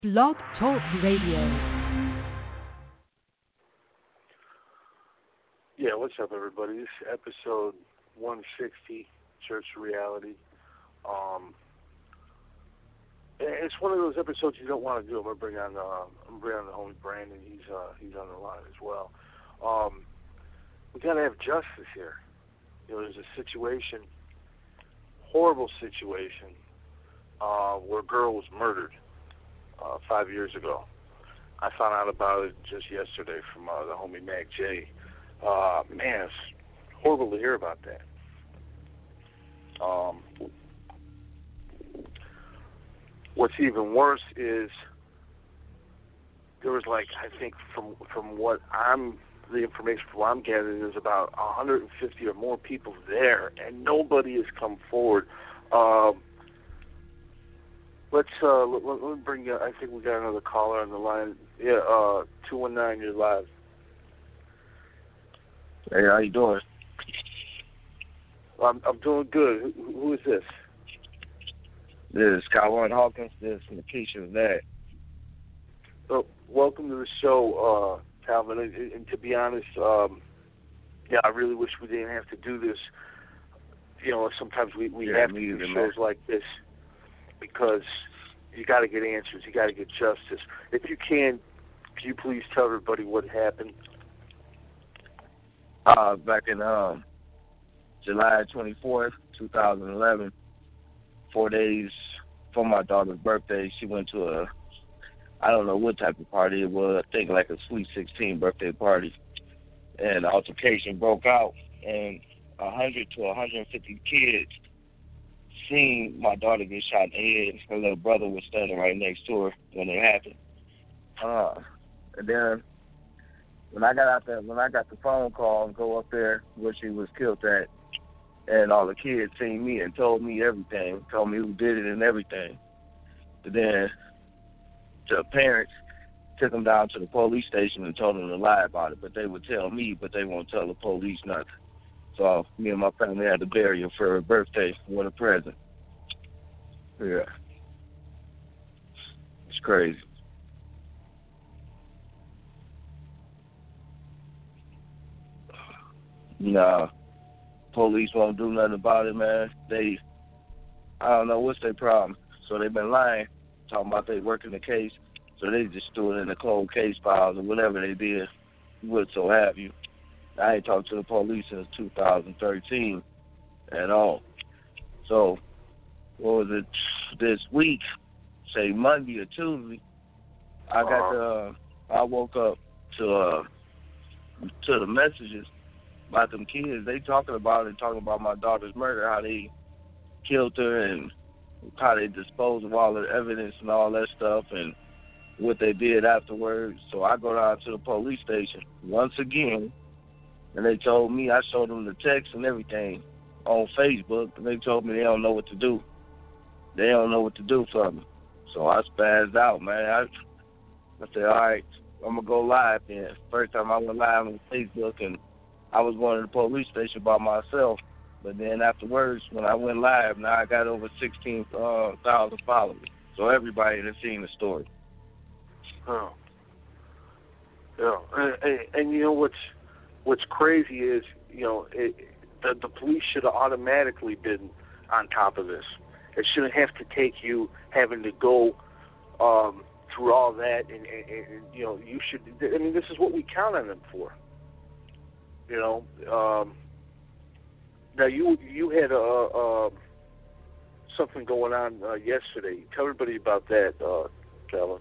Blog Talk Radio. Yeah, what's up, everybody? This is episode 160, Church Reality. It's one of those episodes you don't want to do. I'm gonna bring on the homie Brandon. He's on the line as well. We gotta have justice here. You know, there's a situation, horrible situation, where a girl was murdered 5 years ago. I found out about it just yesterday from the homie Mac J. Man, it's horrible to hear about that. What's even worse is there was I think from the information from what I'm gathering, there's about 150 or more people there, and nobody has come forward. Let me bring you. I think we got another caller on the line. Yeah, 219, you're live. Hey, how you doing? I'm doing good. Who is this? This is Calvin Hawkins. This is Lakeisha Dad. So, welcome to the show, Calvin. And to be honest, I really wish we didn't have to do this. You know, sometimes we have to do shows like this because you got to get answers. You got to get justice. If you can you please tell everybody what happened? Back in July 24th, 2011, 4 days for my daughter's birthday, she went to I don't know what type of party it was. I think like a Sweet 16 birthday party. And the altercation broke out, and 100 to 150 kids seen my daughter get shot in the head. Her little brother was standing right next to her when it happened. And then when I got the phone call and go up there where she was killed at, and all the kids seen me and told me everything, told me who did it and everything. But then the parents took them down to the police station and told them to lie about it, but they would tell me, but they won't tell the police nothing. So me and my family had to bury her for her birthday with a present. Yeah. It's crazy. Nah, police won't do nothing about it, man. I don't know what's their problem. So they've been lying, talking about they working the case. So they just threw it in the cold case files or whatever they did, what so have you. I ain't talked to the police since 2013 at all. So, what was it, this week, say Monday or Tuesday, I woke up to the messages about them kids. They talking about my daughter's murder, how they killed her and how they disposed of all the evidence and all that stuff and what they did afterwards. So I go down to the police station once again, and they told me, I showed them the text and everything on Facebook, and they told me they don't know what to do. They don't know what to do for me. So I spazzed out, man. I said, all right, I'm going to go live then. First time I went live on Facebook, and I was going to the police station by myself. But then afterwards, when I went live, now I got over 16,000 followers. So everybody has seen the story. Oh. Yeah. And you know what's crazy is, you know, the police should have automatically been on top of this. It shouldn't have to take you having to go through all that, and you know, you should. I mean, this is what we count on them for. You know. Now you had something going on yesterday. Tell everybody about that, Calvin.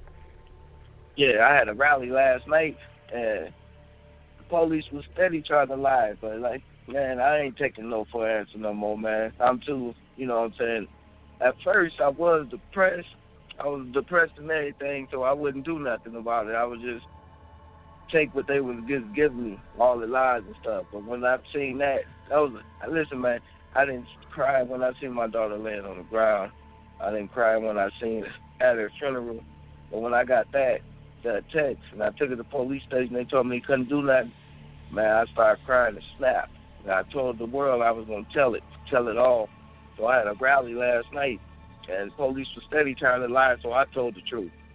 Yeah, I had a rally last night, and the police was steady trying to lie, but man, I ain't taking no for an answer no more, man. I'm too, you know what I'm saying? At first, I was depressed. And everything, so I wouldn't do nothing about it. I would just take what they was just giving me, all the lies and stuff. But when I seen that listen, man, I didn't cry when I seen my daughter laying on the ground. I didn't cry when I seen her at her funeral. But when I got that text, and I took it to the police station, they told me they couldn't do nothing. Man, I started crying and snapped. And I told the world I was going to tell it all. So I had a rally last night, and police were steady trying to lie, so I told the truth.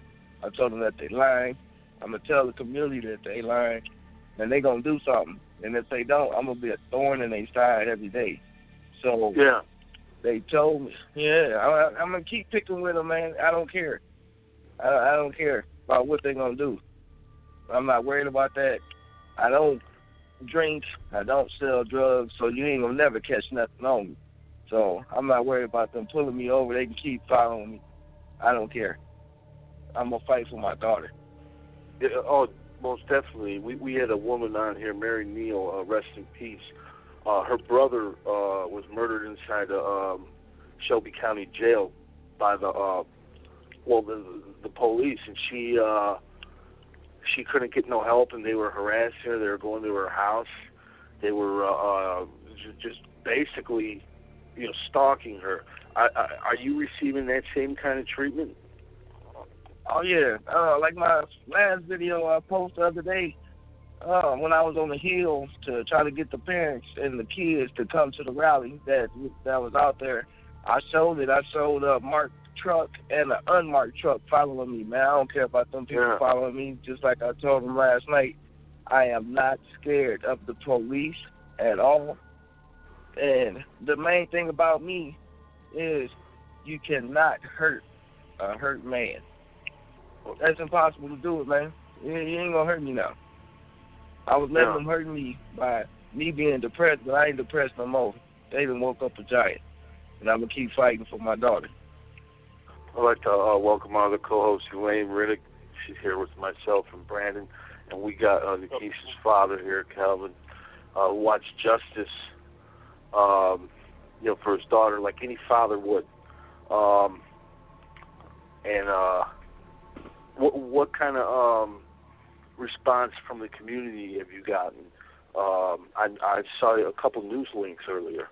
I told them that they lying. I'm going to tell the community that they lying, and they going to do something. And if they don't, I'm going to be a thorn in their side every day. So yeah, they told me, I'm going to keep picking with them, man. I don't care. I don't care about what they're going to do. I'm not worried about that. I don't drink. I don't sell drugs, so you ain't going to never catch nothing on me. So I'm not worried about them pulling me over. They can keep following me. I don't care. I'm going to fight for my daughter. yeah. Oh, most definitely. We had a woman on here, Mary Neal, rest in peace. Her brother was murdered inside Shelby County Jail by the police, and she couldn't get no help, and they were harassing her. They were going to her house. They were just basically, stalking her. Are you receiving that same kind of treatment? Oh, yeah. Like my last video I posted the other day, when I was on the hill to try to get the parents and the kids to come to the rally that was out there, I showed it. I showed a marked truck and an unmarked truck following me, man. I don't care about them people following me. Just like I told them last night, I am not scared of the police at all. And the main thing about me is you cannot hurt a hurt man. That's impossible to do it, man. You ain't gonna hurt me now. I was letting them hurt me by me being depressed, but I ain't depressed no more. They done woke up a giant, and I'm gonna keep fighting for my daughter. I'd like to welcome our other co-host, Elaine Riddick. She's here with myself and Brandon, and we got Nikisa's father here, Calvin, who wants justice, for his daughter, like any father would. What kind of response from the community have you gotten? I saw a couple news links earlier.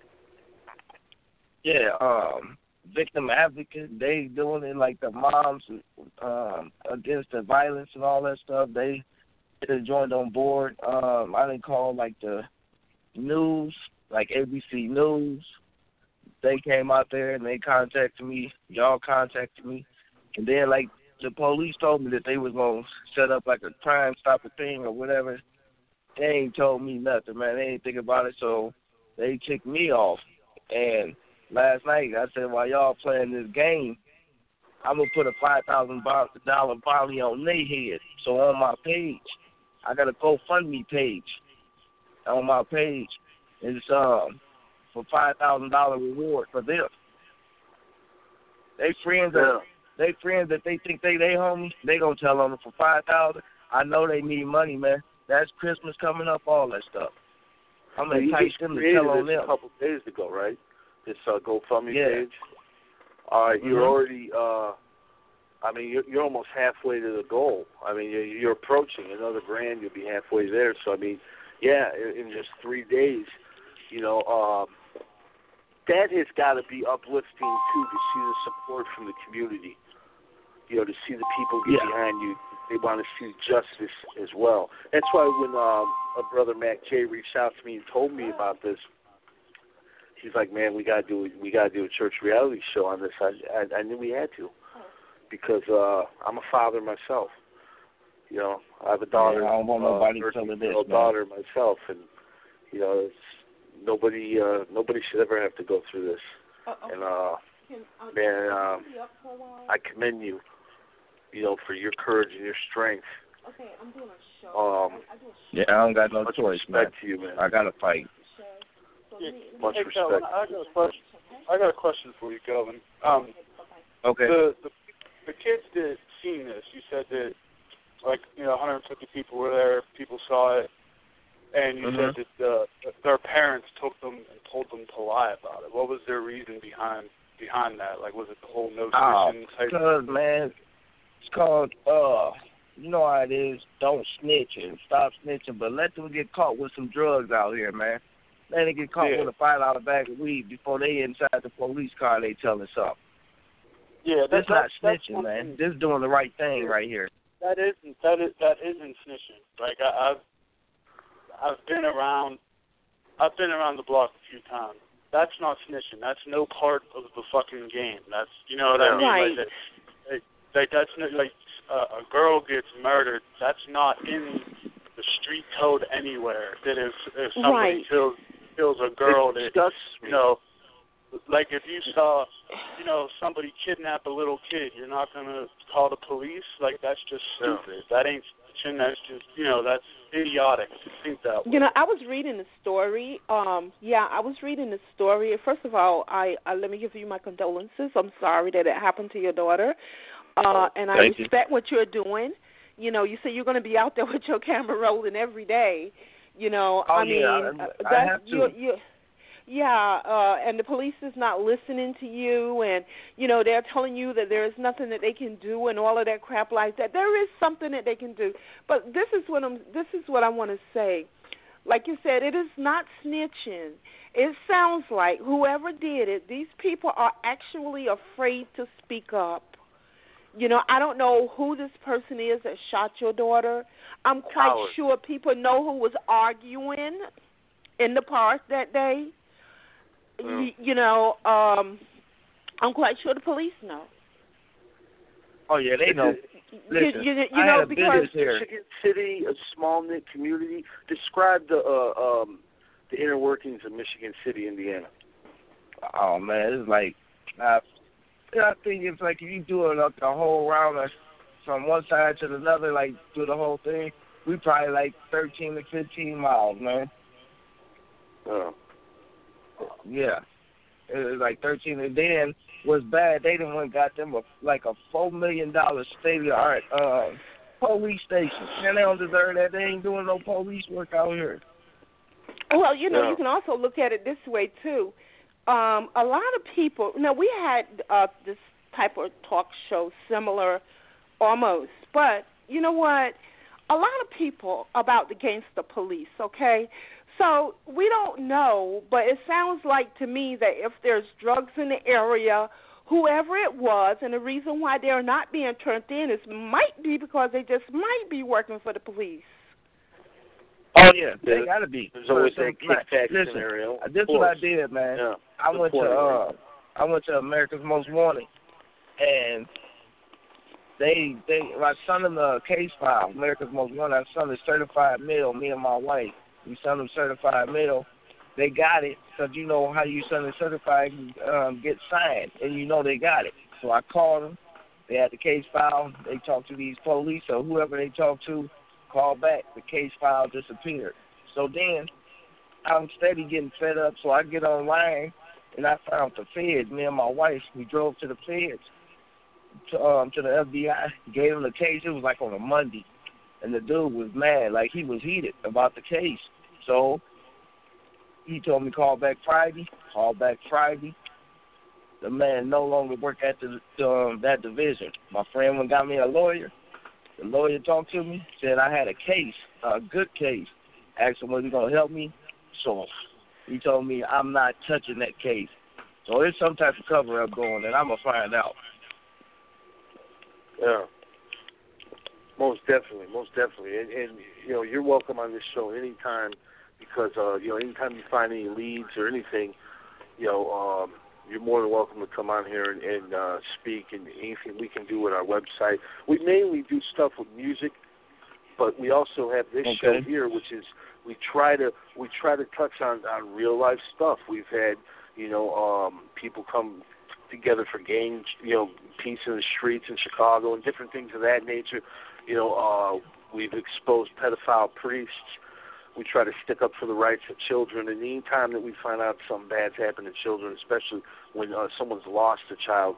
Yeah, victim advocate, they doing it, like the moms against the violence and all that stuff. They joined on board. I didn't call like the news, like ABC News. They came out there and they contacted me. Y'all contacted me, and then like the police told me that they was gonna set up like a Crime Stopper thing or whatever. They ain't told me nothing, man. They ain't think about it, so they kicked me off. And last night I said, while y'all playing this game, I'm gonna put a $5,000 bounty on their head. So on my page, I got a GoFundMe page. On my page, it's for $5,000 reward for them. They friends that they think they homies, they gonna tell on them for $5,000. I know they need money, man. That's Christmas coming up, all that stuff. I'm gonna entice them to tell on them. A couple days ago, right? This GoFundMe page. All right, you're already. You're almost halfway to the goal. I mean, you're approaching another grand. You'll be halfway there. So I mean, in just 3 days, that has got to be uplifting too, to see the support from the community. To see the people get behind you. They want to see justice as well. That's why when a brother Mac J reached out to me and told me about this, he's like, "Man, we gotta do a church reality show on this." I knew we had to, because I'm a father myself. I have a daughter. I don't want nobody telling this, daughter myself, and it's nobody should ever have to go through this. And I commend you. For your courage and your strength. Okay, I'm doing a show. I don't got no choice, man. To you, man. I gotta fight. Much hey, respect. Calvin, I got a question for you, Calvin. Okay. The kids that seen this, you said that 150 people were there, people saw it, and you said that their parents took them and told them to lie about it. What was their reason behind that? Like, was it the whole no snitching type? Because, man, it's called, you know how it is, don't snitch and stop snitching, but let them get caught with some drugs out here, man. Let them get caught with a $5 bag of weed before they inside the police car, they telling something. Yeah, that's not snitching, man. This is doing the right thing right here. That isn't snitching. Like, I've been around the block a few times. That's not snitching. That's no part of the fucking game. That's, you know what I mean? Right. Like that's not, like, a girl gets murdered, that's not in the street code anywhere. That if somebody kills a girl, that, you know, like if you saw, you know, somebody kidnap a little kid, you're not going to call the police? Like, that's just stupid. That ain't snitching. That's just, you know, that's idiotic to think that way. You know, I was reading the story. I was reading the story. First of all, I let me give you my condolences. I'm sorry that it happened to your daughter. And I respect what you're doing. You know, you say you're going to be out there with your camera rolling every day. You know, I have to. And the police is not listening to you, and you know they're telling you that there is nothing that they can do, and all of that crap like that. There is something that they can do, but this is what I want to say. Like you said, it is not snitching. It sounds like whoever did it, these people are actually afraid to speak up. You know, I don't know who this person is that shot your daughter. I'm quite sure people know who was arguing in the park that day. You know, I'm quite sure the police know. Oh, yeah, they know. Listen, you I know, had a because business here. Michigan City, a small-knit community. Describe the inner workings of Michigan City, Indiana. Oh, man, it's like, I think it's like if you do it up the whole round from one side to the other, like do the whole thing, we probably like 13 to 15 miles, man. Oh. Yeah. It was like 13. And then what's bad, they done went got them a $4 million state-of-the-art police station. And they don't deserve that. They ain't doing no police work out here. Well, you know, you can also look at it this way, too. A lot of people, we had this type of talk show similar almost, but you know what? A lot of people about the gangster police, okay? So we don't know, but it sounds like to me that if there's drugs in the area, whoever it was, and the reason why they're not being turned in might be because they just might be working for the police. Oh, yeah, they got to be. There's always that kickback scenario. This is what I did, man. Yeah. I went to America's Most Wanted, and my son in the case file, America's Most Wanted, I sent a certified mail, me and my wife. We sent them certified mail. They got it, because you know how you send a certified, get signed, and you know they got it. So I called them. They had the case file. They talked to these police, or whoever they talked to, called back. The case file disappeared. So then I'm steady getting fed up, so I get online, and I found the feds. Me and my wife, we drove to the feds, to the FBI, gave them the case. It was like on a Monday, and the dude was mad, like he was heated about the case. So he told me call back Friday. Call back Friday. The man no longer worked at that division. My friend went and got me a lawyer. The lawyer talked to me, said I had a case, a good case. Asked him, was he going to help me? So he told me I'm not touching that case. So there's some type of cover-up going, and I'm going to find out. Yeah. Most definitely. And you know, you're welcome on this show anytime because, you know, anytime you find any leads or anything, you know, you're more than welcome to come on here and speak, and anything we can do with our website. We mainly do stuff with music, but we also have this show here, which is we try to touch on real life stuff. We've had, you know, people come together for gang, you know, peace in the streets in Chicago and different things of that nature. You know, we've exposed pedophile priests. We try to stick up for the rights of children, and any time that we find out something bad's happened to children, especially when someone's lost a child,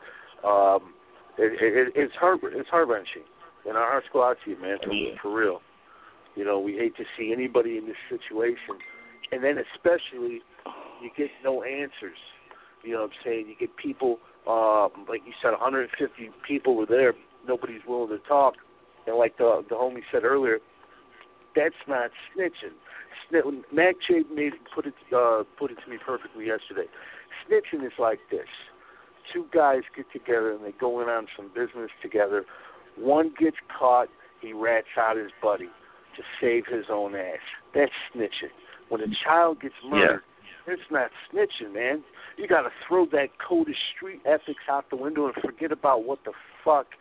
it's heart-wrenching. And our hearts go out to you, man, for real. You know, we hate to see anybody in this situation. And then especially, you get no answers. You know what I'm saying? You get people, like you said, 150 people were there. Nobody's willing to talk. And like the homie said earlier, that's not snitching. Mac J put it to me perfectly yesterday. Snitching is like this. Two guys get together and they go in on some business together. One gets caught, he rats out his buddy to save his own ass. That's snitching. When a child gets murdered, it's not snitching, man. You got to throw that code of street ethics out the window and forget about what the fuck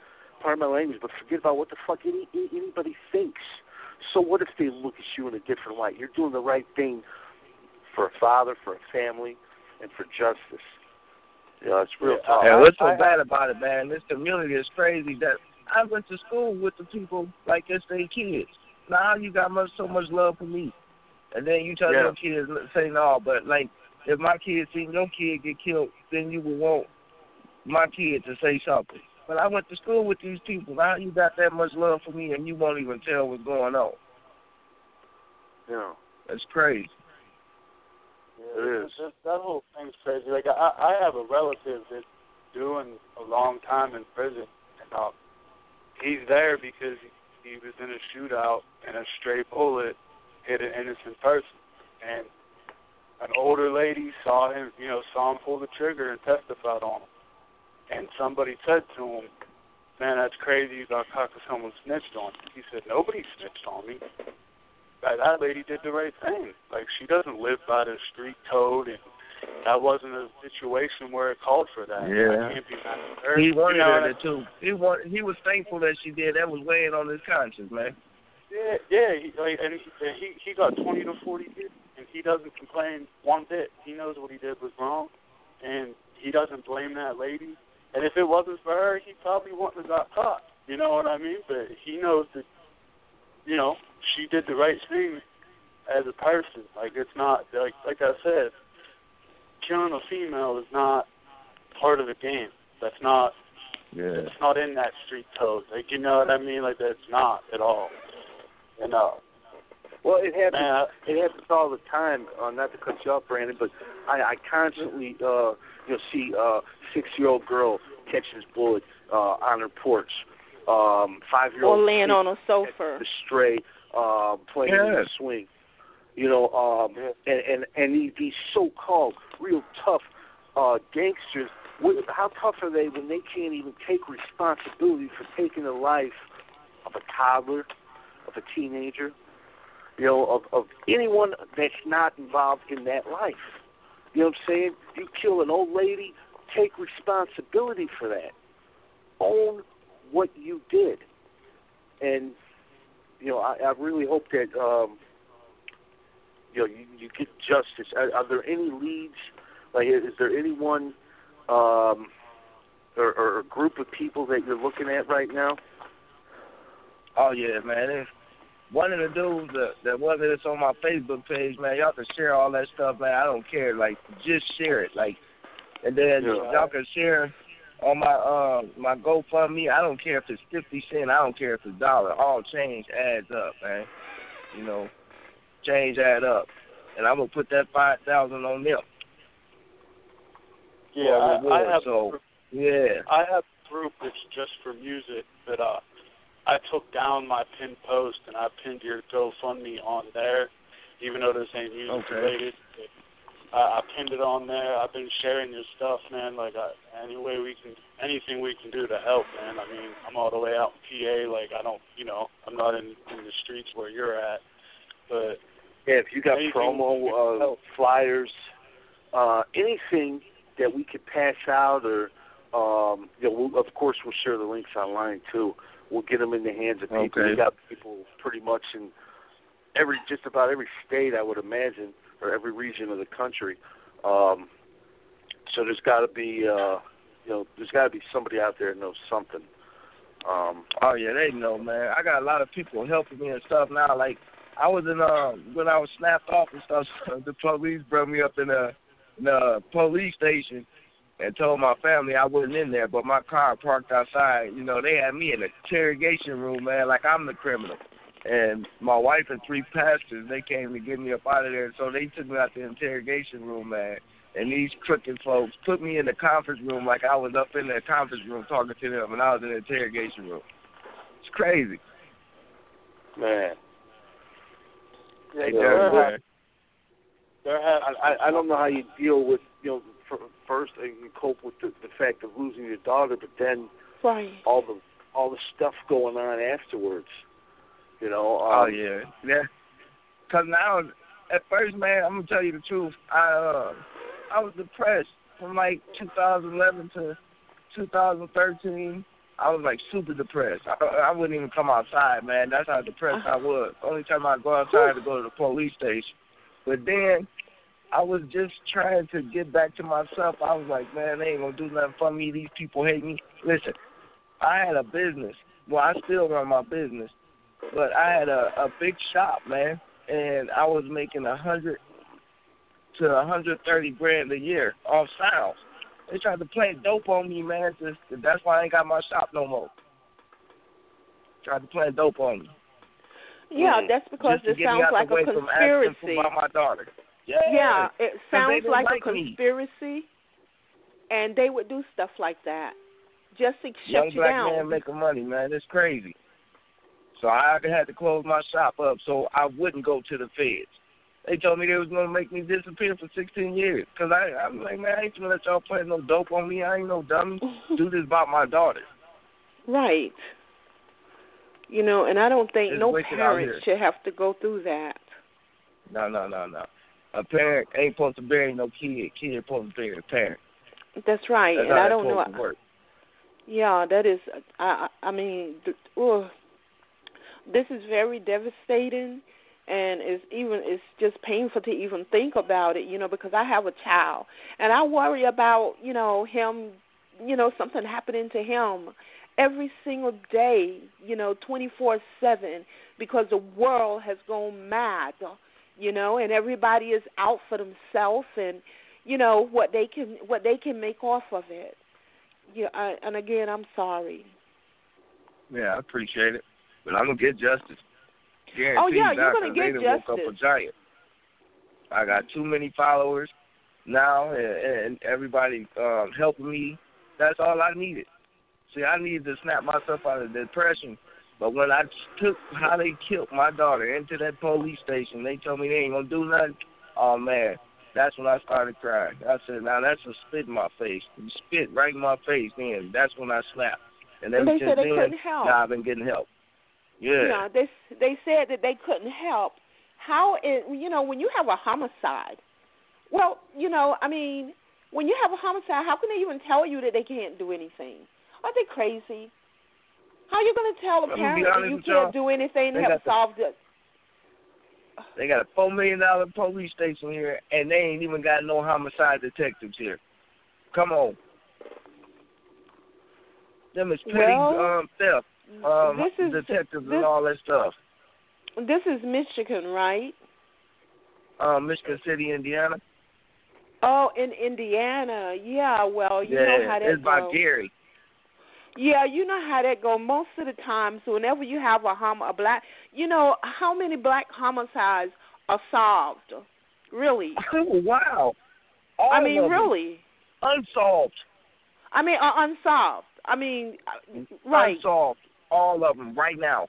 pardon my language, but forget about what the fuck anybody thinks. So what if they look at you in a different light? You're doing the right thing for a father, for a family, and for justice. It's real tough. And what's so bad about it, man, this community is crazy that I went to school with the people like it's their kids. Now you got so much love for me. And then you tell your kids, say no, but like, if my kid seen your kid get killed, then you would want my kid to say something. But I went to school with these people. Now you got that much love for me, and you won't even tell what's going on. Yeah. That's crazy. Yeah, it is. That whole thing's crazy. Like, I have a relative that's doing a long time in prison, and he's there because he was in a shootout, and a stray bullet hit an innocent person. And an older lady saw him pull the trigger and testified on him. And somebody said to him, "Man, that's crazy. You got caught because someone snitched on you." He said, "Nobody snitched on me. That lady did the right thing. Like, she doesn't live by the street code, and that wasn't a situation where it called for that. Yeah. I can't be mad at her." He wanted her to. He was thankful that she did. That was weighing on his conscience, man. Yeah. He got 20 to 40 years, and he doesn't complain one bit. He knows what he did was wrong, and he doesn't blame that lady. And if it wasn't for her, he probably wouldn't have got caught. You know what I mean? But he knows that, she did the right thing as a person. Like, it's not, like I said, killing a female is not part of the game. That's not, it's not in that street code. Like, you know what I mean? Like, that's not at all. Well, it happens all the time. Not to cut you off, Brandon, but I constantly see a 6-year-old girl catching his bullet on her porch. 5-year-old or laying on a sofa, the stray, playing in the swing. And these so-called real tough gangsters. How tough are they when they can't even take responsibility for taking the life of a toddler, of a teenager? Of anyone that's not involved in that life. You know what I'm saying? You kill an old lady, take responsibility for that. Own what you did. And, I really hope that, you get justice. Are there any leads? Like, is there anyone or a group of people that you're looking at right now? Oh, yeah, man. One of the dudes that wasn't this on my Facebook page, man, y'all can share all that stuff, man. I don't care. Like, just share it. Like, and then y'all can share on my GoFundMe. I don't care if it's 50 cents. I don't care if it's $1. All change adds up, man. Change add up. And I'm going to put that $5,000 on them. Yeah, I have a group that's just for music that I took down my pinned post, and I pinned your GoFundMe on there, even though this ain't music related. I pinned it on there. I've been sharing your stuff, man. Like, anything we can do to help, man. I mean, I'm all the way out in PA. Like, I'm not in the streets where you're at. But yeah, if you got promo flyers, anything that we could pass out, or of course we'll share the links online too. We'll get them in the hands of people. We got people pretty much in just about every state, I would imagine, or every region of the country. So there's got to be, somebody out there that knows something. Oh yeah, they know, man. I got a lot of people helping me and stuff now. Like, I was in when I was snapped off and stuff. The police brought me up in the police station and told my family I wasn't in there, but my car parked outside. They had me in the interrogation room, man, like I'm the criminal. And my wife and 3 pastors, they came to get me up out of there, so they took me out the interrogation room, man. And these crooked folks put me in the conference room like I was up in the conference room talking to them, and I was in the interrogation room. It's crazy. Man. Yeah, I don't know how you deal with, first you cope with the fact of losing your daughter, but then all the stuff going on afterwards. Oh yeah. Because now, at first, man, I'm gonna tell you the truth. I was depressed from like 2011 to 2013, I was like super depressed. I wouldn't even come outside, man. That's how depressed I was. Only time I go outside to go to the police station. But then I was just trying to get back to myself. I was like, man, they ain't gonna do nothing for me. These people hate me. Listen, I had a business. Well, I still run my business, but I had a big shop, man, and I was making 100 to 130 grand a year off sounds. They tried to play dope on me, man. That's why I ain't got my shop no more. Tried to play dope on me. Yeah, that's because it sounds like a conspiracy. About my daughter. Yeah, it sounds like a conspiracy, and they would do stuff like that just to shut you down. Young black man making money, man. It's crazy. So I had to close my shop up so I wouldn't go to the feds. They told me they was going to make me disappear for 16 years. Because I'm like, man, I ain't going to let y'all play no dope on me. I ain't no dummy. Do this about my daughter. Right. You know, and I don't think no parent should have to go through that. No. A parent ain't supposed to bury no kid. Kid supposed to bury a parent. That's right. That's and how I don't know. Work. Yeah, that is. I mean, this is very devastating. And it's just painful to even think about it, you know, because I have a child and I worry about, you know, him, you know, something happening to him every single day, you know, 24/7, because the world has gone mad, you know, and everybody is out for themselves and, you know, what they can make off of it. Yeah, and again, I'm sorry. Yeah, I appreciate it, but I'm gonna get justice. Oh, yeah, you're going to get justice. Woke up a giant. I got too many followers now, and everybody helping me. That's all I needed. See, I needed to snap myself out of depression. But when I took how they killed my daughter into that police station, they told me they ain't going to do nothing. Oh, man, that's when I started crying. I said, now that's a spit in my face. You spit right in my face then. That's when I snapped. And ever they since said they then, couldn't help. Now I've been getting help. Yeah. They said that they couldn't help. How you know, when you have a homicide, well, you know, I mean, when you have a homicide, how can they even tell you that they can't do anything? Are they crazy? How are you going to tell a parent that you can't do anything to help solve it? They got a $4 million police station here, and they ain't even got no homicide detectives here. Come on. Them is petty theft. Detectives and all that stuff. This is Michigan, right? Michigan City, Indiana. Oh, in Indiana. Yeah, well, you know how that goes. It's by Gary. Yeah, you know how that goes. Most of the times, whenever you have a black, you know, how many black homicides are solved? Really? Oh, wow. I mean, really. Unsolved. I mean, unsolved. I mean, right. Unsolved. All of them right now.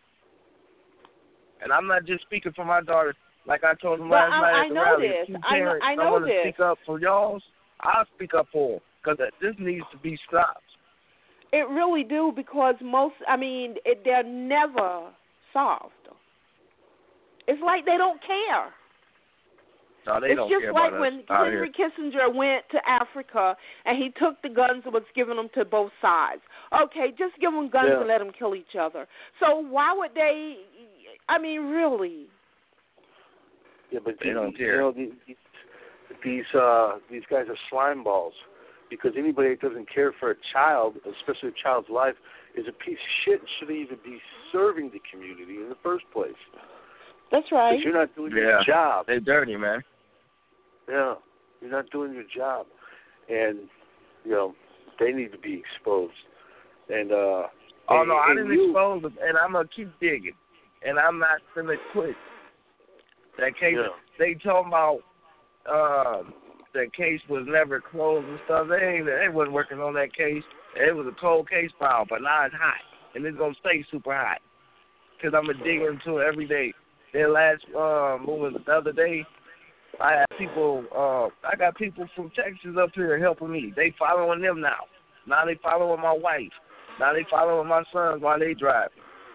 And I'm not just speaking for my daughter. Like I told them last night at the rally. This. If you parents don't want to speak up for y'all, I'll speak up for them. Because this needs to be stopped. It really do, because they're never solved. It's like they don't care. No, they don't care. It's just like when Henry Kissinger went to Africa and he took the guns and was giving them to both sides. Okay, just give them guns and let them kill each other. So why would they? I mean, really? Yeah, but they don't care. You know, these guys are slime balls, because anybody that doesn't care for a child, especially a child's life, is a piece of shit and shouldn't even be serving the community in the first place. That's right. Because you're not doing your job. They're dirty, man. Yeah, you're not doing your job, and you know they need to be exposed. And I didn't expose them, and I'm gonna keep digging, and I'm not gonna quit. That case, they talking about that case was never closed and stuff. They wasn't working on that case. It was a cold case file, but now it's hot, and it's gonna stay super hot because I'm gonna dig into it every day. Then the other day, I got people from Texas up here helping me. They following them now. Now they following my wife. Now they following my sons while they drive.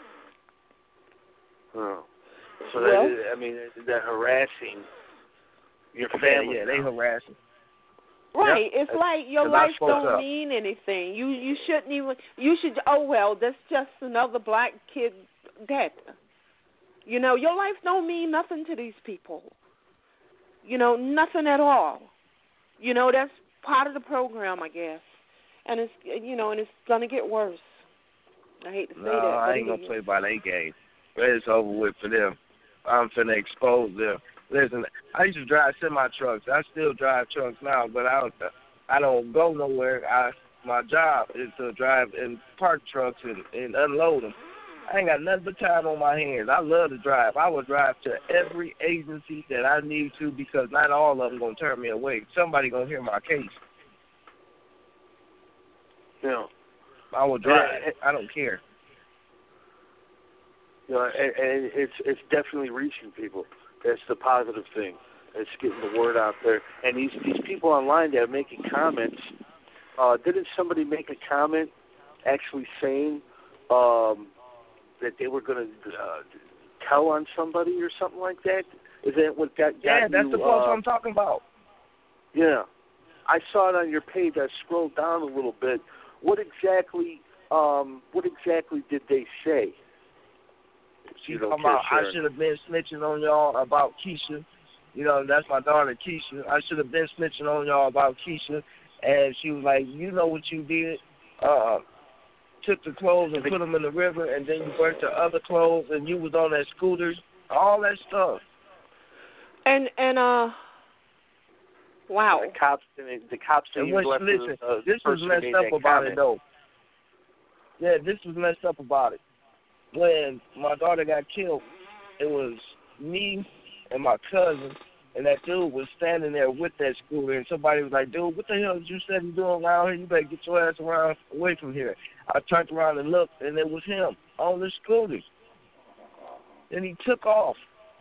Oh. So they're harassing your family. Yeah, they harassing. Right. Yep. It's like your life don't mean anything. You shouldn't even. You should. Oh well, that's just another black kid dead. You know, your life don't mean nothing to these people. You know, nothing at all. You know, that's part of the program, I guess. And it's and it's gonna get worse. I hate to say that. No, I ain't gonna play by their game. But it's over with for them. I'm finna expose them. Listen, I used to drive semi trucks. I still drive trucks now, but I don't go nowhere. My job is to drive and park trucks and unload them. I ain't got nothing but time on my hands. I love to drive. I would drive to every agency that I need to because not all of them gonna turn me away. Somebody gonna hear my case. Yeah. I will drive. I don't care. You know, and it's definitely reaching people. That's the positive thing. It's getting the word out there. And these people online that are making comments, didn't somebody make a comment actually saying that they were going to tell on somebody or something like that? Is that what got Yeah, that's you, the post I'm talking about. Yeah. I saw it on your page. I scrolled down a little bit. What exactly did they say? I should have been snitching on y'all about Keisha. You know, that's my daughter, Keisha. I should have been snitching on y'all about Keisha. And she was like, you know what you did? Took the clothes and put them in the river, and then you burnt the other clothes, and you was on that scooter, all that stuff. And wow. The cops didn't listen, this was messed up about it, though. Yeah, this was messed up about it. When my daughter got killed, it was me and my cousin, and that dude was standing there with that scooter, and somebody was like, dude, what the hell did you say you doing around here? You better get your ass away from here. I turned around and looked, and it was him on the scooter. Then he took off.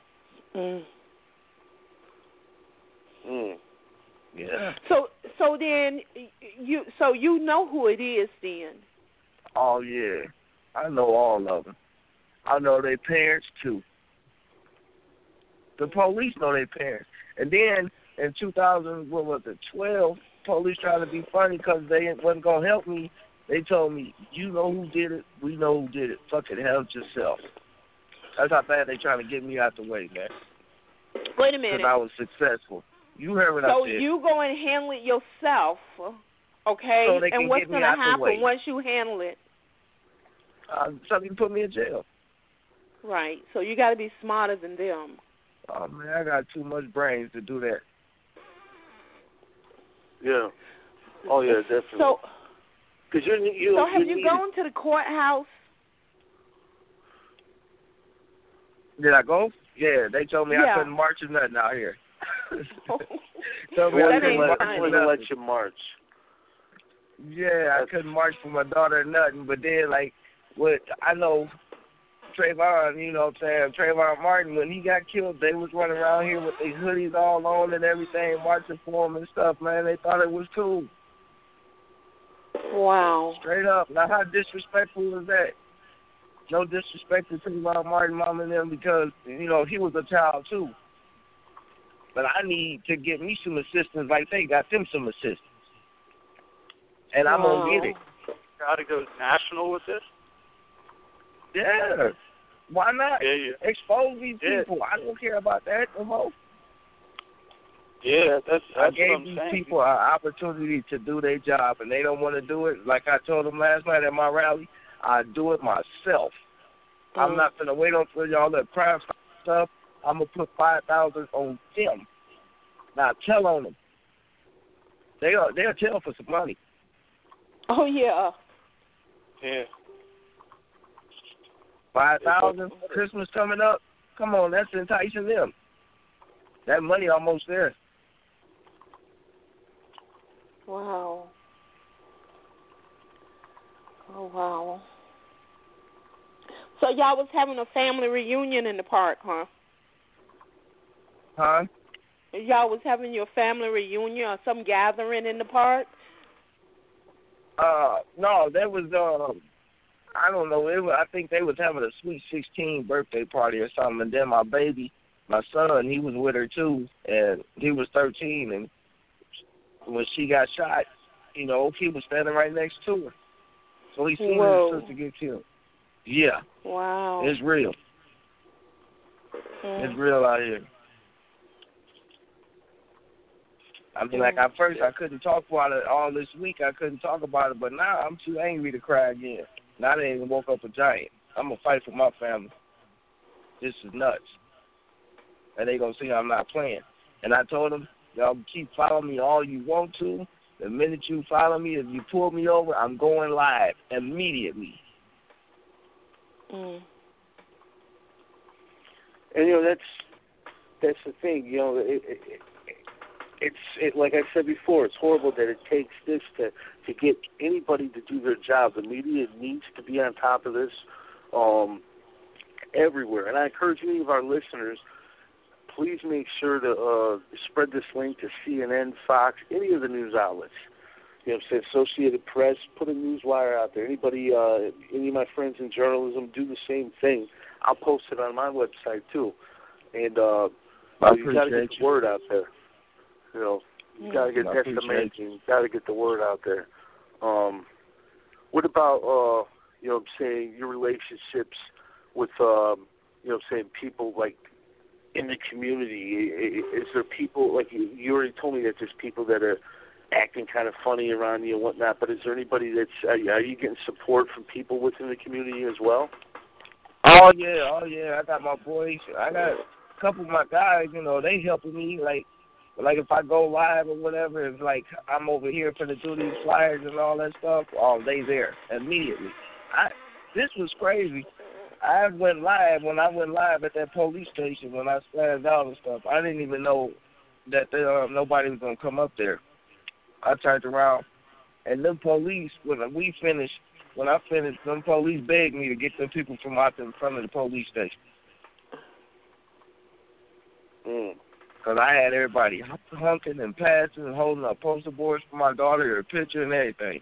Yeah. So then you know who it is then. Oh yeah. I know all of them. I know their parents too. The police know their parents. And then in 2012, police tried to be funny because they wasn't gonna help me. They told me, you know who did it, we know who did it. Fucking help yourself. That's how bad they trying to get me out the way, man. Wait a minute. Because I was successful. You heard what I said. So you go and handle it yourself, okay? So and what's going to happen once you handle it? Something to put me in jail. Right. So you got to be smarter than them. Oh, man, I got too much brains to do that. Yeah. Oh, yeah, definitely. So have you gone to the courthouse? Did I go? Yeah, they told me I couldn't march or nothing out here. Told me I couldn't let you march. Yeah, I couldn't march for my daughter or nothing, but then, like, I know Trayvon, you know what I'm saying, Trayvon Martin, when he got killed, they was running around here with their hoodies all on and everything, marching for him and stuff, man. They thought it was cool. Wow. Straight up. Now, how disrespectful was that? No disrespect to Trayvon Martin, mom and them, because, you know, he was a child, too. But I need to get me some assistance like they got them some assistance. And I'm going to get it. Got to go national with this? Yeah. Why not? Yeah. Expose these people. I don't care about that no more. Yeah, that's I gave what I'm these saying. people an opportunity to do their job, and they don't want to do it. Like I told them last night at my rally, I do it myself. I'm not going to wait until y'all let crime stuff. I'm going to put 5,000 on them. Now, tell on them. They'll tell for some money. Oh, yeah. Yeah. 5,000, Christmas coming up. Come on, that's enticing them. That money almost there. Wow. Oh, wow. So y'all was having a family reunion in the park, huh? Huh? Y'all was having your family reunion or some gathering in the park? No, there was, I don't know, I think they was having a Sweet 16 birthday party or something, and then my baby, my son, he was with her too, and he was 13, and when she got shot, he was standing right next to her. So he seen his sister get killed. Yeah. Wow. It's real. It's real out here. I mean, like, at first I couldn't talk about it all this week. I couldn't talk about it, but now I'm too angry to cry again. Now they even woke up a giant. I'm going to fight for my family. This is nuts. And they going to see I'm not playing. And I told them, y'all keep following me all you want to. The minute you follow me, if you pull me over, I'm going live immediately. And, that's the thing, it's like I said before, it's horrible that it takes this to get anybody to do their job. The media needs to be on top of this everywhere. And I encourage any of our listeners, please make sure to spread this link to CNN, Fox, any of the news outlets. Say Associated Press, put a news wire out there. Anybody, any of my friends in journalism, do the same thing. I'll post it on my website too. And you got to get the word out there. You got to get that's the main thing. You got to get the word out there. What about saying your relationships with saying people like in the community? Is there people like you already told me that there's people that are acting kind of funny around you and whatnot, but is there anybody that's are you getting support from people within the community as well? Oh yeah. I got my boys. I got a couple of my guys. They helping me. Like if I go live or whatever, if like I'm over here for the do these flyers and all that stuff, they there immediately. This was crazy. I went live when I went live at that police station when I spazzed out and stuff. I didn't even know that nobody was gonna come up there. I turned around, and them police, when I finished, them police begged me to get them people from out in front of the police station. Because I had everybody honking and passing and holding up poster boards for my daughter, her picture and everything.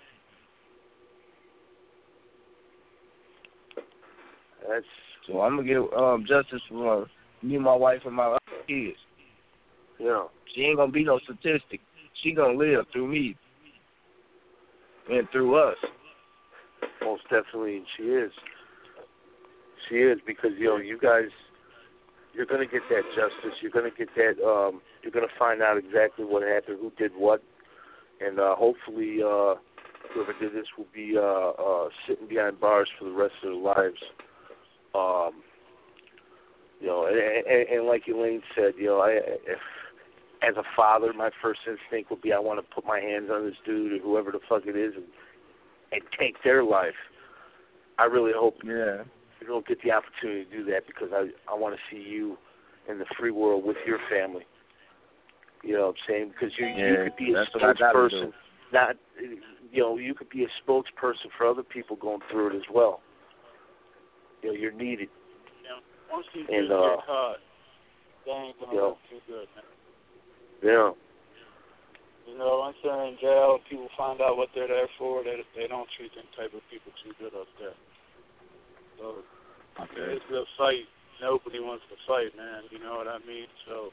So I'm going to get justice for me, my wife, and my other kids. Yeah. She ain't going to be no statistic. She going to live through me and through us. Most definitely, she is. She is because, you guys, you're going to get that justice. You're going to get that, you're going to find out exactly what happened, who did what, and hopefully whoever did this will be sitting behind bars for the rest of their lives. And like Elaine said, as a father, my first instinct would be I want to put my hands on this dude or whoever the fuck it is and take their life. I really hope you don't get the opportunity to do that because I want to see you in the free world with your family. You know what I'm saying? Because you could be a spokesperson. You could be a spokesperson for other people going through it as well. You're needed. Once you get caught, they ain't going to look too good, man. Yeah. Once they're in jail, people find out what they're there for. They don't treat them type of people too good up there. So it's a fight. Nobody wants to fight, man. You know what I mean? So,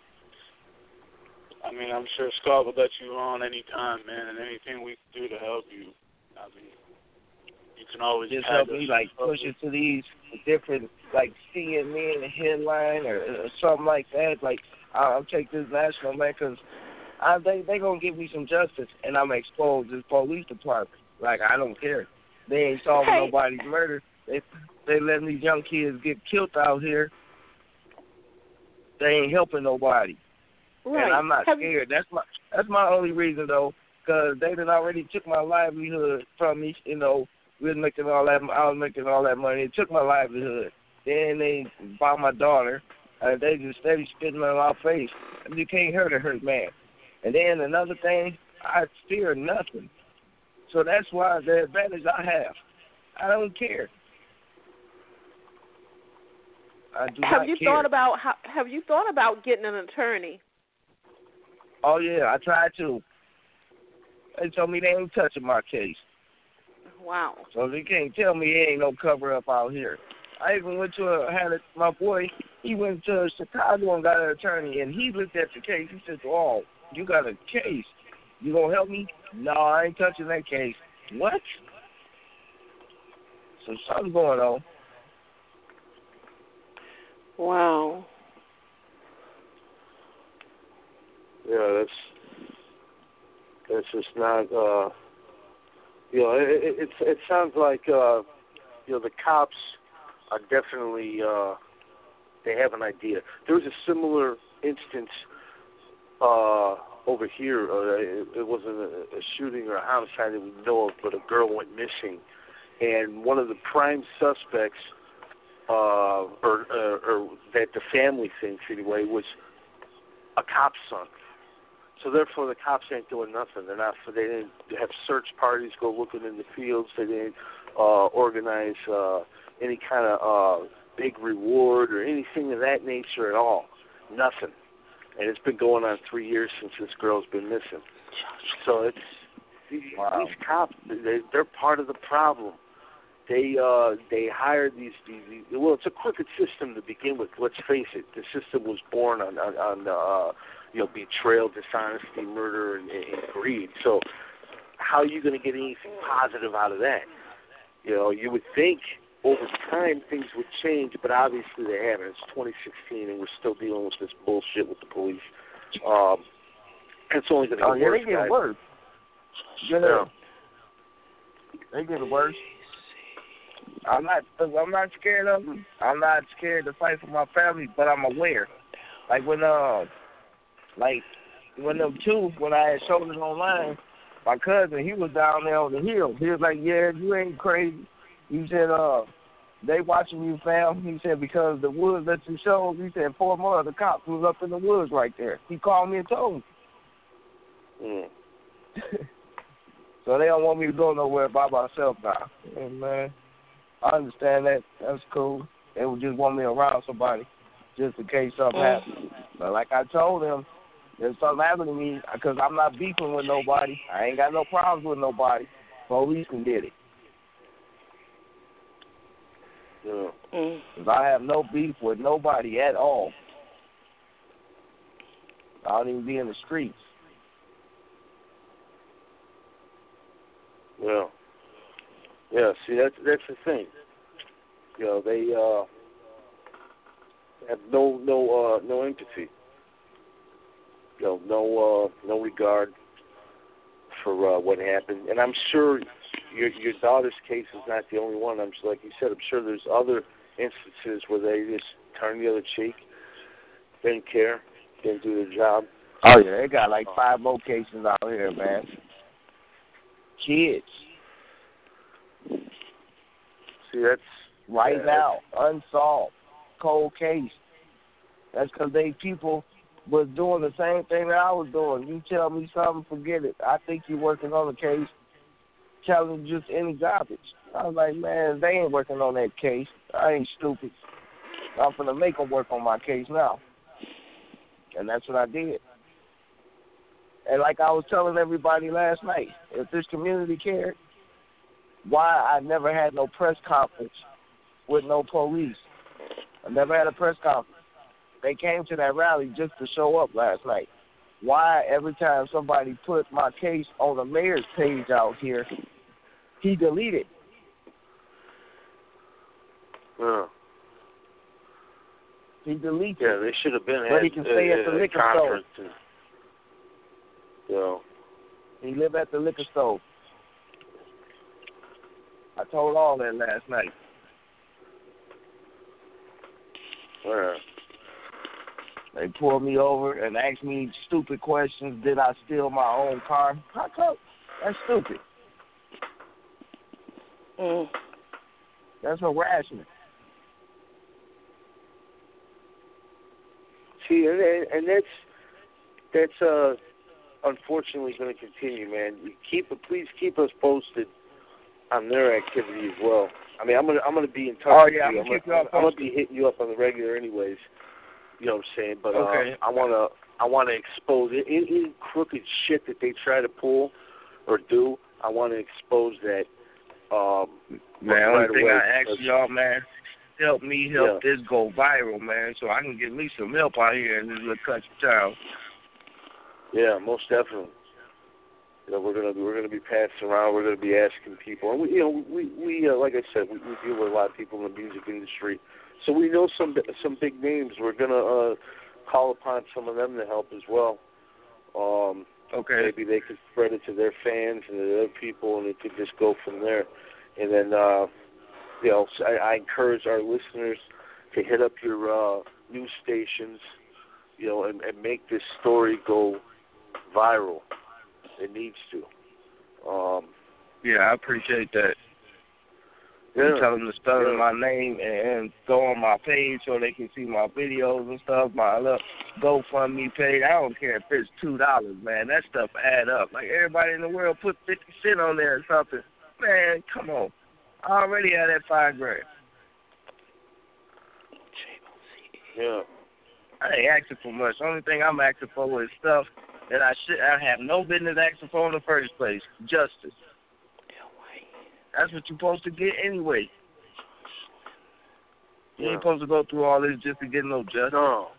I'm sure Scott will let you on anytime, man, and anything we can do to help you. You can always just help me, push it to these different, CNN headline or something like that. I'll take this national, man, because they going to give me some justice, and I'm exposed to the police department. I don't care. They ain't solving nobody's murder. They letting these young kids get killed out here. They ain't helping nobody. Right. And I'm not scared. That's my only reason, though, because they done already took my livelihood from me. I was making all that money. They took my livelihood. Then they bought my daughter. They just steady spitting in our face. You can't hurt a hurt man. And then another thing, I fear nothing. So that's why the advantage I have. I don't care. I do not care. Have you thought about getting an attorney? Oh yeah, I tried to. They told me they ain't touching my case. Wow. So they can't tell me there ain't no cover up out here. I even went to my boy, he went to Chicago and got an attorney, and he looked at the case. He said, "Oh, you got a case." You gonna help me? No, I ain't touching that case. What? So something's going on. Wow. Yeah, that's just not. It sounds like the cops are definitely they have an idea. There was a similar instance over here. It wasn't a shooting or a homicide that we know of, but a girl went missing, and one of the prime suspects, or that the family thinks anyway, was a cop's son. So therefore, the cops ain't doing nothing. They didn't have search parties go looking in the fields. They didn't organize any kind of big reward or anything of that nature at all. Nothing. And it's been going on 3 years since this girl's been missing. So it's these cops. They're part of the problem. They hired these. Well, it's a crooked system to begin with. Let's face it. The system was born on betrayal, dishonesty, murder, and greed. So how are you going to get anything positive out of that? You would think over time things would change, but obviously they haven't. It's 2016, and we're still dealing with this bullshit with the police. It's only going to get worse, they get worse. Yeah. They get worse. I'm not scared of them. I'm not scared to fight for my family, but I'm aware. Like when them two, when I had showed it online, my cousin, he was down there on the hill. He was like, yeah, you ain't crazy. He said, they watching you, fam. He said, because the woods that you showed, he said 4 more of the cops was up in the woods right there. He called me and told me. So they don't want me to go nowhere by myself now. And, man, I understand that. That's cool. They would just want me around somebody just in case something happens. But like I told them, if something happened to me, because I'm not beefing with nobody, I ain't got no problems with nobody, police can get it. Because I have no beef with nobody at all. I don't even be in the streets. Yeah. See, that's the thing. They have no empathy. No regard for what happened. And I'm sure your daughter's case is not the only one. Like you said, I'm sure there's other instances where they just turn the other cheek, didn't care, didn't do their job. Oh yeah, they got like 5 locations out here, man. Kids. See, that's right now unsolved, cold case. That's because people was doing the same thing that I was doing. You tell me something, forget it. I think you're working on the case, telling just any garbage. I was like, man, they ain't working on that case. I ain't stupid. I'm going to make them work on my case now. And that's what I did. And like I was telling everybody last night, if this community cared, why I never had no press conference with no police. I never had a press conference. They came to that rally just to show up last night. Why every time somebody put my case on the mayor's page out here, he deleted? He deleted. Yeah, they should have been. But he can stay at the liquor store. He live at the liquor store. I told all that last night. They pulled me over and asked me stupid questions. Did I steal my own car? How come? That's stupid. That's harassment. See, and that's unfortunately going to continue, man. Please keep us posted on their activity as well. I mean, I'm gonna be in touch with you. I'm gonna be hitting you up on the regular, anyways. You know what I'm saying? But okay. I wanna expose any crooked shit that they try to pull or do. I want to expose that. Man, only thing I ask y'all, man, help me help this go viral, man, so I can get me some help out here in this little country town. Yeah, most definitely. we're gonna be passing around. We're gonna be asking people, and we like I said, we deal with a lot of people in the music industry, so we know some big names. We're gonna call upon some of them to help as well. Okay. Maybe they could spread it to their fans and to other people, and it could just go from there. And then I encourage our listeners to hit up your news stations, and make this story go viral. It needs to. Yeah, I appreciate that. Yeah. Tell them to spell my name and go on my page so they can see my videos and stuff, my GoFundMe page. I don't care if it's $2, man. That stuff add up. Like, everybody in the world put 50 cents on there or something. Man, come on. I already had that $5,000. Yeah. I ain't asking for much. The only thing I'm asking for is stuff that I have no business asking for in the first place. Justice. That's what you're supposed to get anyway. You ain't supposed to go through all this just to get no justice. No,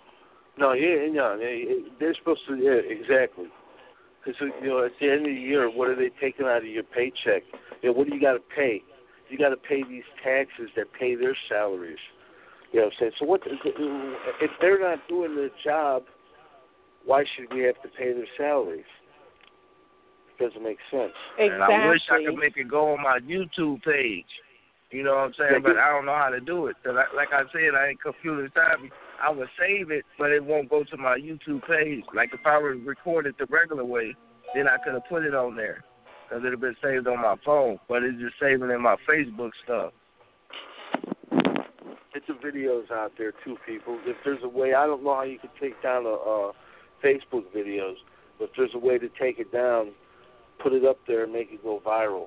they're supposed to, exactly. Because, at the end of the year, what are they taking out of your paycheck? What do you got to pay? You got to pay these taxes that pay their salaries. You know what I'm saying? So if they're not doing their job, why should we have to pay their salaries? Doesn't make sense. Exactly. And I wish I could make it go on my YouTube page. You know what I'm saying? But I don't know how to do it. Cause like I said, I ain't computer savvy. I would save it, but it won't go to my YouTube page. Like if I were to record it the regular way, then I could have put it on there. Because it would have been saved on my phone. But it's just saving in my Facebook stuff. Get the videos out there, too, people. If there's a way, I don't know how you could take down Facebook videos, but if there's a way to take it down, put it up there and make it go viral.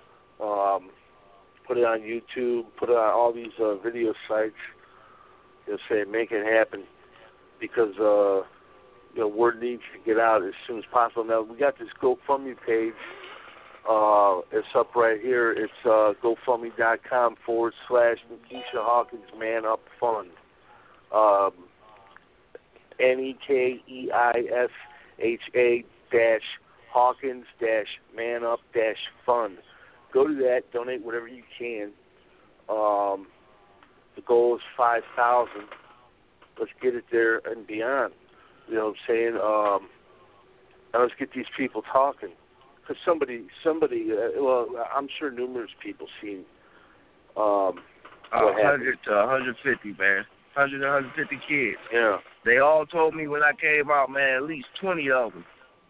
Put it on YouTube, put it on all these video sites. Say make it happen because word needs to get out as soon as possible. Now we got this GoFundMe page. It's up right here. It's GoFundMe.com/Nekesha Hawkins Man Up Fund. NEKEISHA Hawkins Man Up Fund. Go to that. Donate whatever you can. The goal is 5,000. Let's get it there and beyond. You know what I'm saying? And let's get these people talking. Because somebody, I'm sure numerous people seen 100 to 150, man. 100 to 150 kids. Yeah. They all told me when I came out, man, at least 20 of them.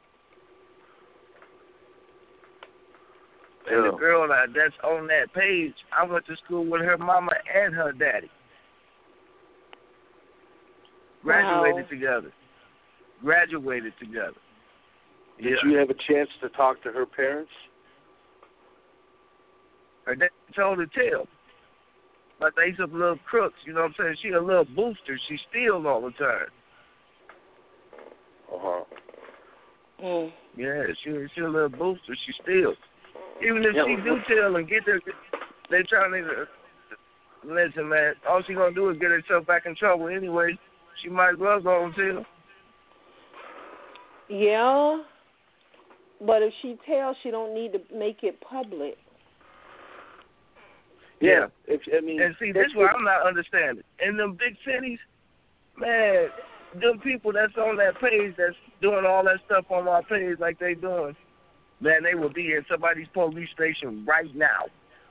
And the girl that's on that page, I went to school with her mama and her daddy. Graduated together. Did you have a chance to talk to her parents? Her dad told her tell. But they some little crooks, you know what I'm saying? She a little booster. She steals all the time. Uh-huh. Yeah, she a little booster. She steals. Even if she do tell and get there, they trying to listen, man. All she gonna do is get herself back in trouble anyway. She might as well go and tell. Yeah, but if she tells, she don't need to make it public. Yeah. And see, this is what I'm not understanding. In them big cities, man, them people that's on that page that's doing all that stuff on my page like they doing, man, they will be in somebody's police station right now.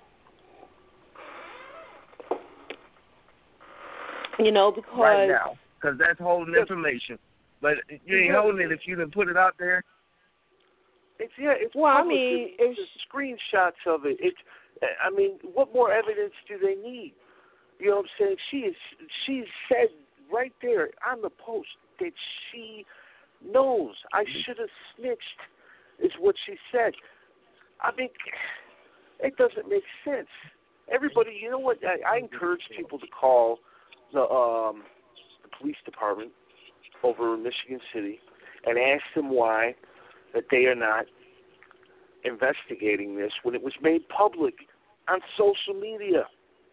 Because... Right now. Because that's holding information. But you ain't holding it if you didn't put it out there. It's well, public. I mean, it's screenshots of it. What more evidence do they need? You know what I'm saying? She said right there on the post that she knows I should have snitched, is what she said. It doesn't make sense. Everybody, you know what? I encourage people to call the police department over in Michigan City and ask them why that they are not investigating this when it was made public on social media.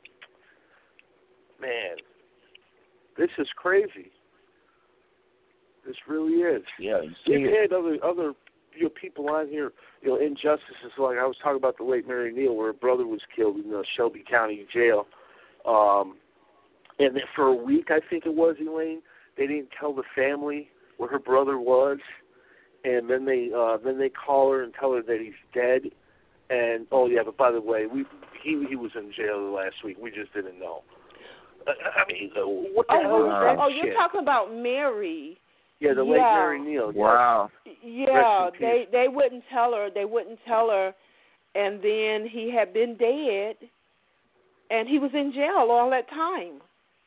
Man, this is crazy. This really is. Yeah, you see We've had other people on here, injustices. Like I was talking about the late Mary Neal, where her brother was killed in the Shelby County Jail. And then for a week, I think it was, Elaine, they didn't tell the family where her brother was, and then they call her and tell her that he's dead. And but by the way, he was in jail last week. We just didn't know. I mean, what the hell is that shit? You're talking about Mary. Yeah, the late Mary Neal. Wow. Yeah, they wouldn't tell her. They wouldn't tell her, and then he had been dead, and he was in jail all that time.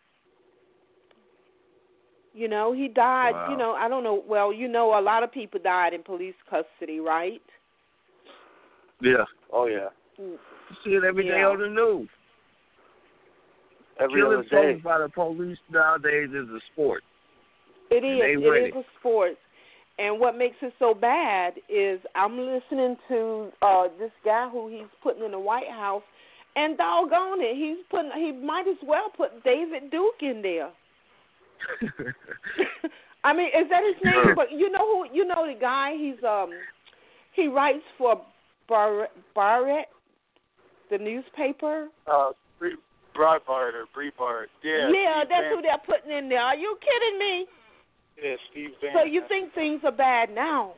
He died, wow. I don't know. Well, a lot of people died in police custody, right? Yeah. Oh, yeah. You see it every day on the news. Every other day. Killing folks by the police nowadays is a sport. It is. It is a sport. And what makes it so bad is I'm listening to this guy who he's putting in the White House, and doggone it, he might as well put David Duke in there. I mean, is that his name? But the guy. He writes for Barrett, the newspaper. Breitbart or Breitbart. Yeah. Yeah, that's who they're putting in there. Are you kidding me? Yeah, Steve Bannon. So you think things are bad now?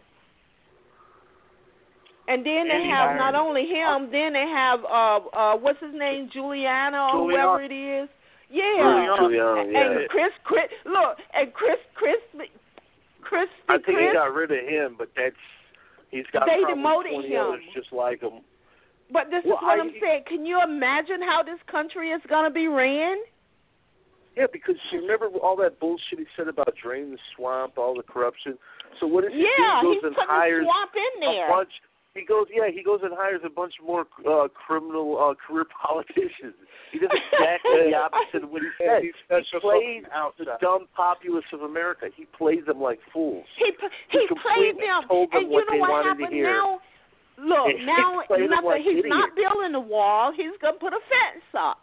And then they have not only him. Then they have what's his name, Giuliano or whoever it is. Yeah. Giuliano, yeah. And Chris, I think he got rid of him, but he's got they probably 20 demoted him. others just like him. But this is what I'm saying. Can you imagine how this country is going to be ran? Yeah, because you remember all that bullshit he said about drain the swamp, all the corruption. So what does he do? He goes and hires swamp in there. a bunch. He goes and hires a bunch more criminal career politicians. He does exactly the opposite of what he said. He plays the dumb populace of America. He plays them like fools. He played them. Told them and what you know they what wanted happened to hear. now? Look, now he's not building a wall. He's going to put a fence up.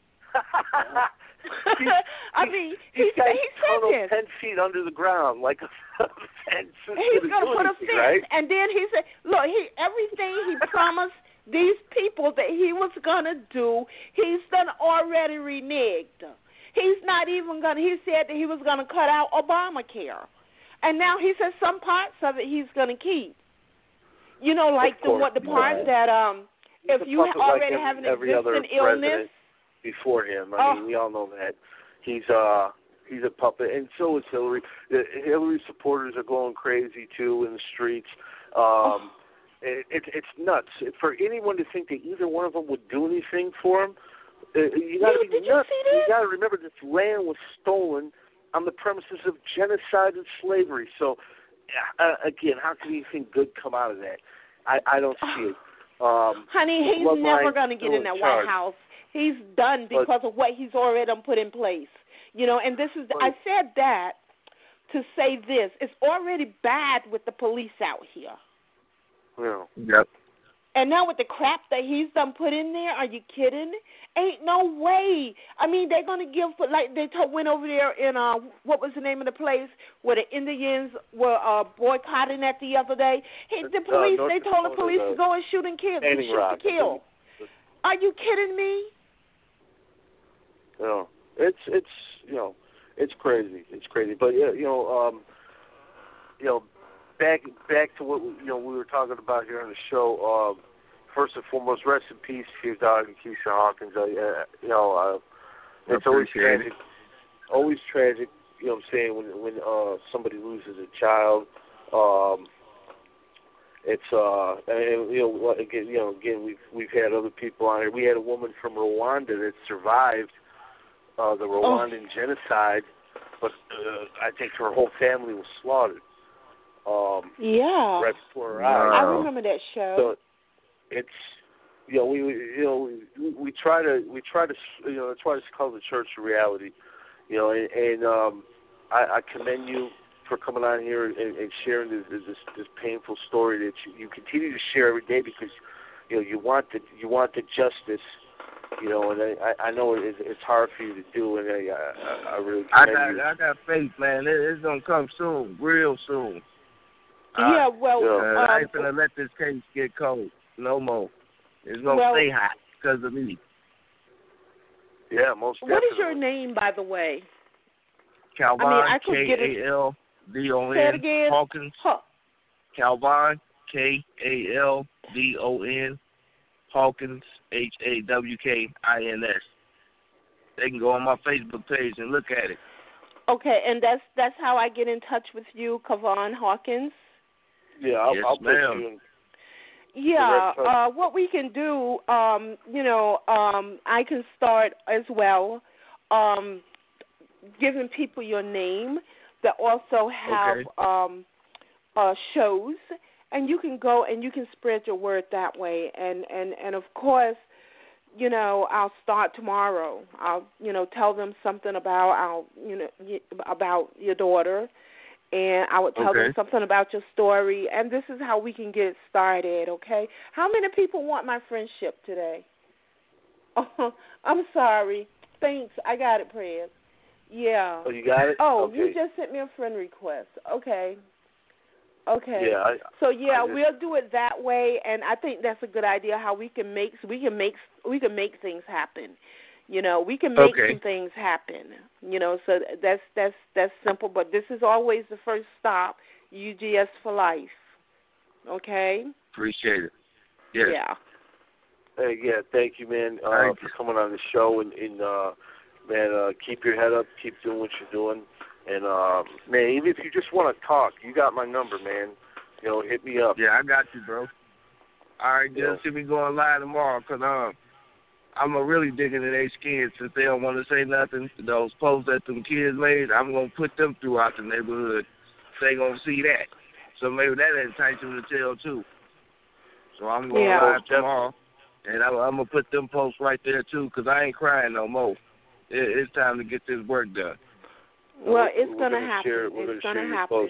I mean, he said this. 10 feet under the ground, like a fence. He's going to put a fence. Right? And then he said, look, everything he promised these people that he was going to do, he's done already reneged. He's not even going to, he said that he was going to cut out Obamacare. And now he says some parts of it he's going to keep. Like the part that if you already have an existing illness. Before him, I mean, we all know that he's a puppet, and so is Hillary. Hillary supporters are going crazy too in the streets. It's nuts for anyone to think that either one of them would do anything for him. You got to be nuts. You got to remember this land was stolen on the premises of genocide and slavery. So, again, how can you think good come out of that? I don't see it. Honey, he's never going to get in that White House. He's done because of what he's already put in place. And this is, I said that to say this. It's already bad with the police out here. Yeah. Yep. And now with the crap that he's done put in there, are you kidding? Ain't no way. I mean, they're going to give, like they went over there in, what was the name of the place where the Indians were boycotting that the other day? The police, they told the police to go and shoot and kill. Kill. Are you kidding me? No, it's crazy. It's crazy. But back to what we were talking about here on the show. First and foremost, rest in peace to your daughter, Keisha Hawkins. It's always tragic. Always tragic. You know what I'm saying? When somebody loses a child. It's again we've had other people on here. We had a woman from Rwanda that survived the Rwandan genocide, but I think her whole family was slaughtered. Yeah. Right before her eyes. I remember that show. So it's we try to call the church a reality, and I commend you for coming on here and sharing this painful story that you continue to share every day because you want the justice, and I know it's hard for you to do, and I really commend you. I got faith, man. It's gonna come soon, real soon. Yeah, well, I ain't gonna let this case get cold no more. It's gonna stay hot because of me. Yeah, most definitely. What is your name, by the way? Calvin, I could get it. K-A-L-D-O-N, Say it again. Hawkins. Calvin, K-A-L-D-O-N, Hawkins, Hawkins. They can go on my Facebook page and look at it. Okay, and that's how I get in touch with you, Kavon Hawkins? Yeah, I'll put you in. Yeah, what we can do, I can start as well giving people your name that also have shows, and you can go and you can spread your word that way. And of course, I'll start tomorrow. I'll, tell them something about about your daughter, and I would tell them something about your story, and this is how we can get started, okay? How many people want my friendship today? Oh, I'm sorry. Thanks. I got it, Prez. Yeah. Oh, you got it? Oh, okay. You just sent me a friend request. Okay. Yeah. We'll do it that way, and I think that's a good idea. How we can make things happen. We can make some things happen. So that's simple. But this is always the first stop. UGS for life. Okay. Appreciate it. Yes. Yeah. Hey, yeah. Thank you, man, for coming on the show, and man, keep your head up, keep doing what you're doing. And, man, even if you just want to talk, you got my number, man. Hit me up. Yeah, I got you, bro. All right, just see me going live tomorrow, because I'm really digging in their skin since they don't want to say nothing. Those posts that them kids made, I'm going to put them throughout the neighborhood. They going to see that. So maybe that entices them to tell, too. So I'm going live tomorrow, and I'm going to put them posts right there, too, because I ain't crying no more. It's time to get this work done. Well, it's going to happen. It's going to happen.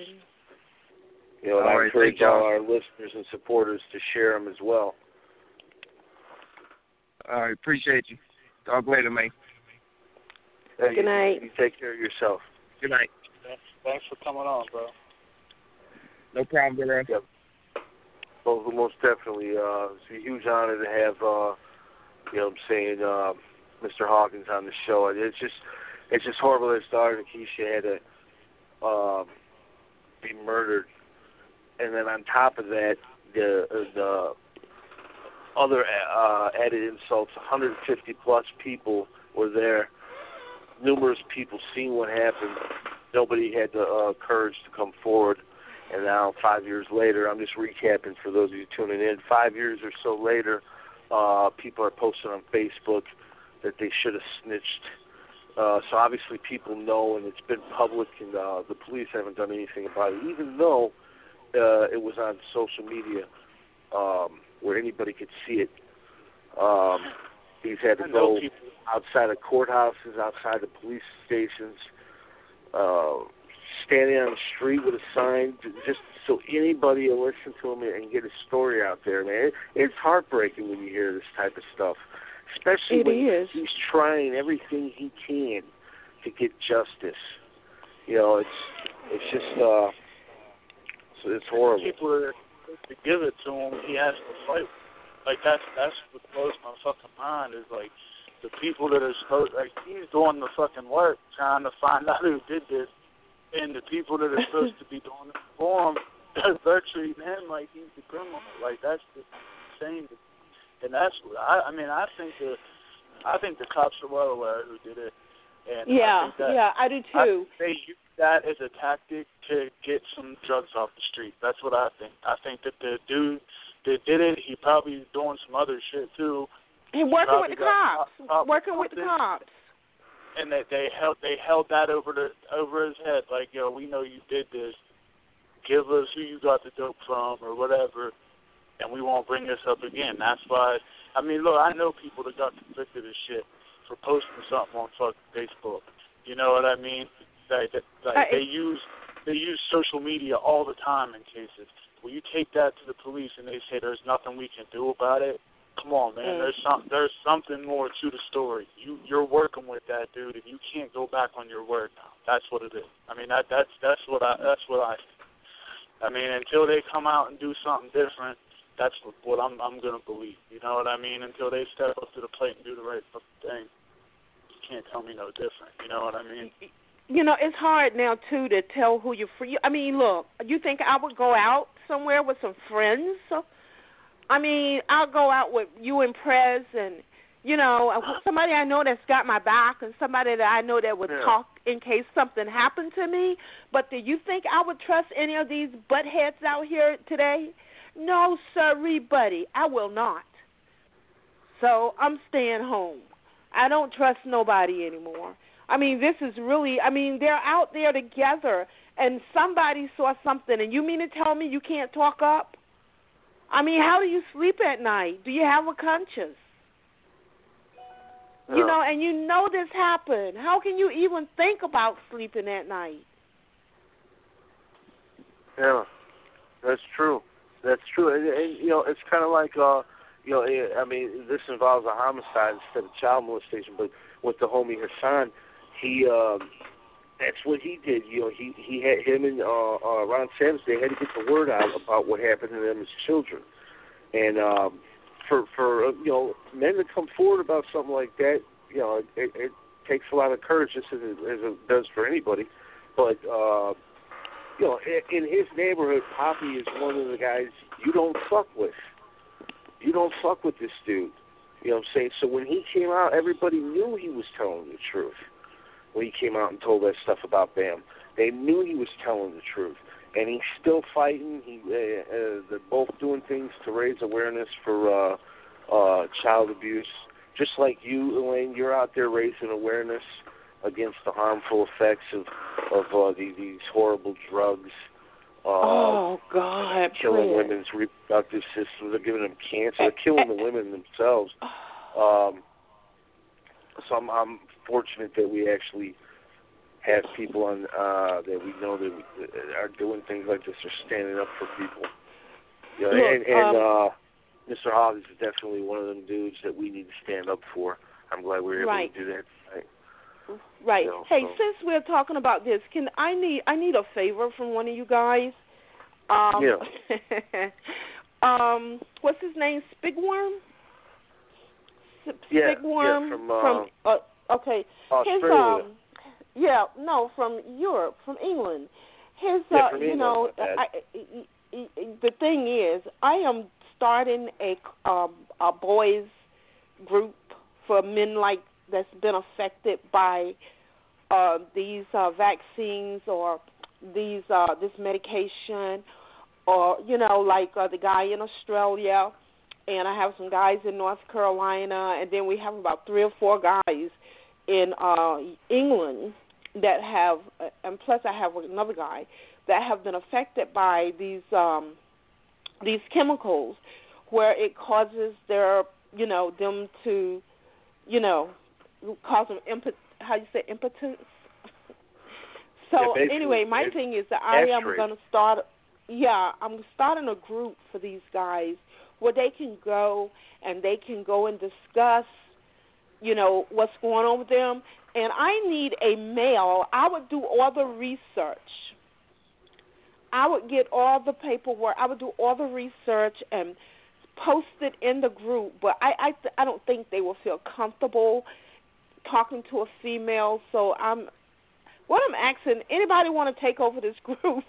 And I encourage all our listeners and supporters to share them as well. All right, appreciate you. Talk later, man. Hey, good night. You take care of yourself. Good night. Thanks for coming on, bro. No problem, brother. Yep. Well, most definitely. It's a huge honor to have, Mr. Hawkins on the show. It's just horrible that his daughter, Keisha, had to be murdered. And then on top of that, the other added insults, 150-plus people were there. Numerous people seen what happened. Nobody had the courage to come forward. And now, 5 years later, I'm just recapping for those of you tuning in, 5 years or so later, people are posting on Facebook that they should have snitched. So obviously people know, and it's been public, and the police haven't done anything about it, even though it was on social media where anybody could see it. He's had to go outside of courthouses, outside of police stations, standing on the street with a sign just so anybody will listen to him and get his story out there, man. It's heartbreaking when you hear this type of stuff, especially when he's trying everything he can to get justice. It's just it's horrible. People that to give it to him, he has to fight. Like that's what blows my fucking mind is like the people that are supposed he's doing the fucking work trying to find out who did this, and the people that are supposed to be doing it for him, they're treating him like he's the criminal. Like that's just insane. And that's I think the cops are well aware who did it. And I do too. They use that as a tactic to get some drugs off the street. That's what I think. I think that the dude that did it, he probably is doing some other shit too. He working with the cops. And they held that over his head, like, yo, we know you did this. Give us who you got the dope from or whatever, and we won't bring this up again. That's why. I mean, look, I know people that got convicted of shit for posting something on fucking Facebook. You know what I mean? They use social media all the time in cases. When you take that to the police and they say there's nothing we can do about it, come on, man. There's something more to the story. You're working with that dude, and you can't go back on your word now. That's what it is. I mean, that's what I think. I mean, until they come out and do something different, that's what I'm going to believe. You know what I mean? Until they step up to the plate and do the right thing, you can't tell me no different. You know what I mean? You know, it's hard now, too, to tell who you're free. I mean, look, you think I would go out somewhere with some friends? I mean, I'll go out with you and Prez and, you know, somebody I know that's got my back and somebody that I know that would talk in case something happened to me. But do you think I would trust any of these buttheads out here today? No, sirree, buddy, I will not. So I'm staying home. I don't trust nobody anymore. I mean, this is really, I mean, they're out there together, and somebody saw something, and you mean to tell me you can't talk up? I mean, how do you sleep at night? Do you have a conscience? Yeah. You know, and you know this happened. How can you even think about sleeping at night? Yeah, that's true. That's true. And you know, it's kind of like, you know, I mean, this involves a homicide instead of child molestation, but with the homie Hassan, he, that's what he did. You know, he had him and Ron Savage, they had to get the word out about what happened to them as children. And for you know, men to come forward about something like that, you know, it takes a lot of courage, just as it does for anybody. But, you know, in his neighborhood, Poppy is one of the guys you don't fuck with. You don't fuck with this dude. You know what I'm saying? So when he came out, everybody knew he was telling the truth. When he came out and told that stuff about Bam, they knew he was telling the truth. And he's still fighting. They're both doing things to raise awareness for child abuse. Just like you, Elaine, you're out there raising awareness against the harmful effects of these horrible drugs. Oh, God. Killing women's reproductive systems. They're giving them cancer. They're killing the women themselves. So I'm fortunate that we actually have people on that we know that are doing things like this, or standing up for people. You know, Look, and Mr. Hawkins is definitely one of them dudes that we need to stand up for. I'm glad we were able to do that tonight. Right. You know, hey, since we're talking about this, I need a favor from one of you guys. What's his name? Spigworm? Spigworm from okay. Australia. From Europe, from England. His from you England, know, the thing is, I am starting a boys group for men like that's been affected by these vaccines or these this medication, or you know, like the guy in Australia, and I have some guys in North Carolina, and then we have about 3 or 4 guys in England that have, and plus I have another guy that have been affected by these chemicals, where it causes their, you know, them to, you know, cause them impotence. So anyway, my thing is that I am going to start. I'm starting a group for these guys where they can go and discuss, you know, what's going on with them. And I need a male. I would do all the research. I would get all the paperwork. I would do all the research and post it in the group. But I don't think they will feel comfortable talking to a female. So I'm asking, anybody want to take over this group?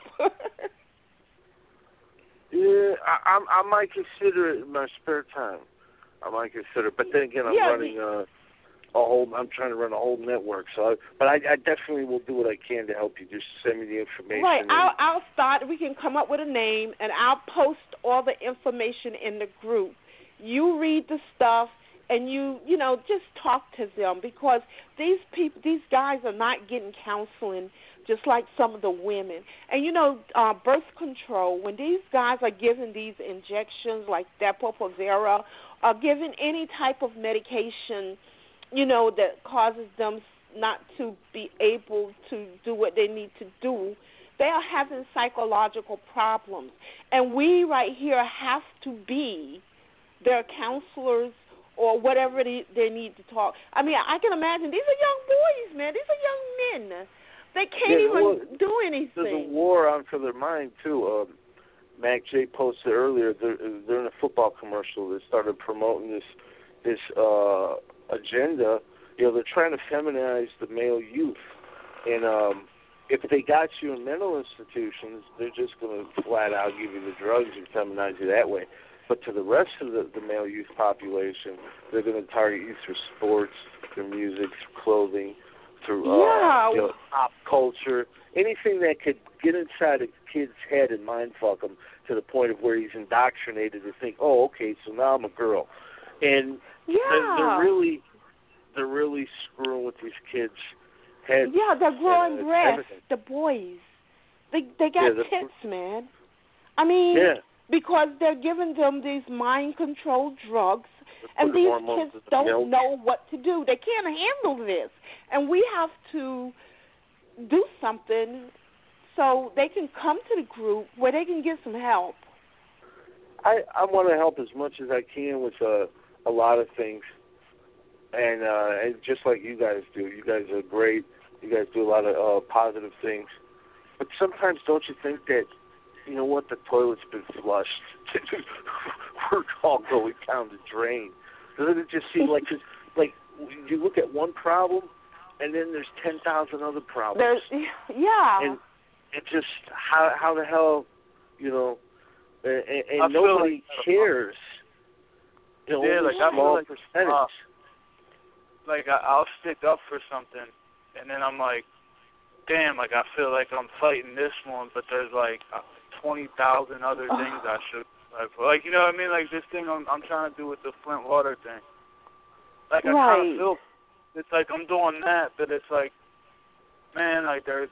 Yeah, I might consider it in my spare time. I might consider it, but then again, I'm running I'm trying to run a whole network. So, but I definitely will do what I can to help you. Just send me the information. Right, I'll start. We can come up with a name, and I'll post all the information in the group. You read the stuff, and you know, just talk to them, because these guys are not getting counseling just like some of the women. And, you know, birth control, when these guys are given these injections like Depo-Provera, or given any type of medication, you know, that causes them not to be able to do what they need to do, they are having psychological problems. And we right here have to be their counselors or whatever they need to talk. I mean, I can imagine these are young boys, man. These are young men. They can't even do anything. There's a war on for their mind, too. Mac J posted earlier, they're in a football commercial. They started promoting this agenda. You know, they're trying to feminize the male youth. And if they got you in mental institutions, they're just going to flat out give you the drugs and feminize you that way. But to the rest of the male youth population, they're going to target you through sports, through music, through clothing, through pop culture, anything that could get inside a kid's head and mind fuck him to the point of where he's indoctrinated to think, oh, okay, so now I'm a girl. And they're really screwing with these kids' heads. Yeah, they're growing breasts. Everything. The boys, they got tits, man. I mean, because they're giving them these mind-controlled drugs, and these kids don't know what to do. They can't handle this, and we have to do something so they can come to the group where they can get some help. I want to help as much as I can with a lot of things, and just like you guys do. You guys are great. You guys do a lot of positive things. But sometimes don't you think that, you know what, the toilet's been flushed. We're all going down the drain. Doesn't it just seem like, like you look at one problem, and then there's 10,000 other problems. And it just, how the hell, you know, and nobody cares. You know, like a small percentage. Like I'll stick up for something, and then I'm like, damn, like I feel like I'm fighting this one, but there's like 20,000 other things I should fight for. Like, you know what I mean? Like this thing I'm trying to do with the Flint water thing. Like I kind of feel it's like I'm doing that, but it's like, man, like there's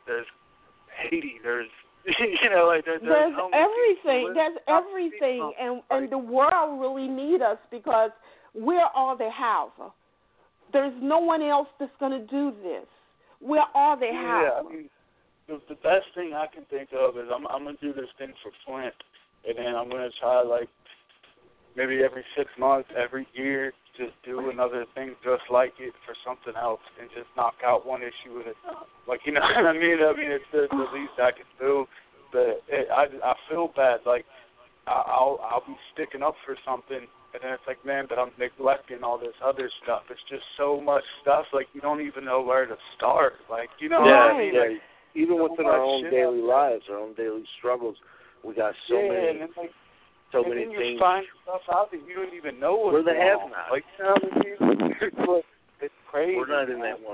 Haiti, there's you know, like there's everything. There's everything, and the world really need us because we're all they have. There's no one else that's going to do this. We're all they have. Yeah, I mean, the best thing I can think of is I'm going to do this thing for Flint, and then I'm going to try, like, maybe every 6 months, every year, just do another thing just like it for something else and just knock out one issue with it. Like, you know what I mean? I mean, it's the least I can do. But I feel bad. Like, I'll be sticking up for something, and then it's like, man, but I'm neglecting all this other stuff. It's just so much stuff. Like, you don't even know where to start. Like, you know what I mean? Like, even within our own daily lives, our own daily struggles, we got so many, and like, so and many then things. You find stuff out that you don't even know what's We're the wrong. have-nots. Like, you know what I mean? It's crazy. We're not in that 1%.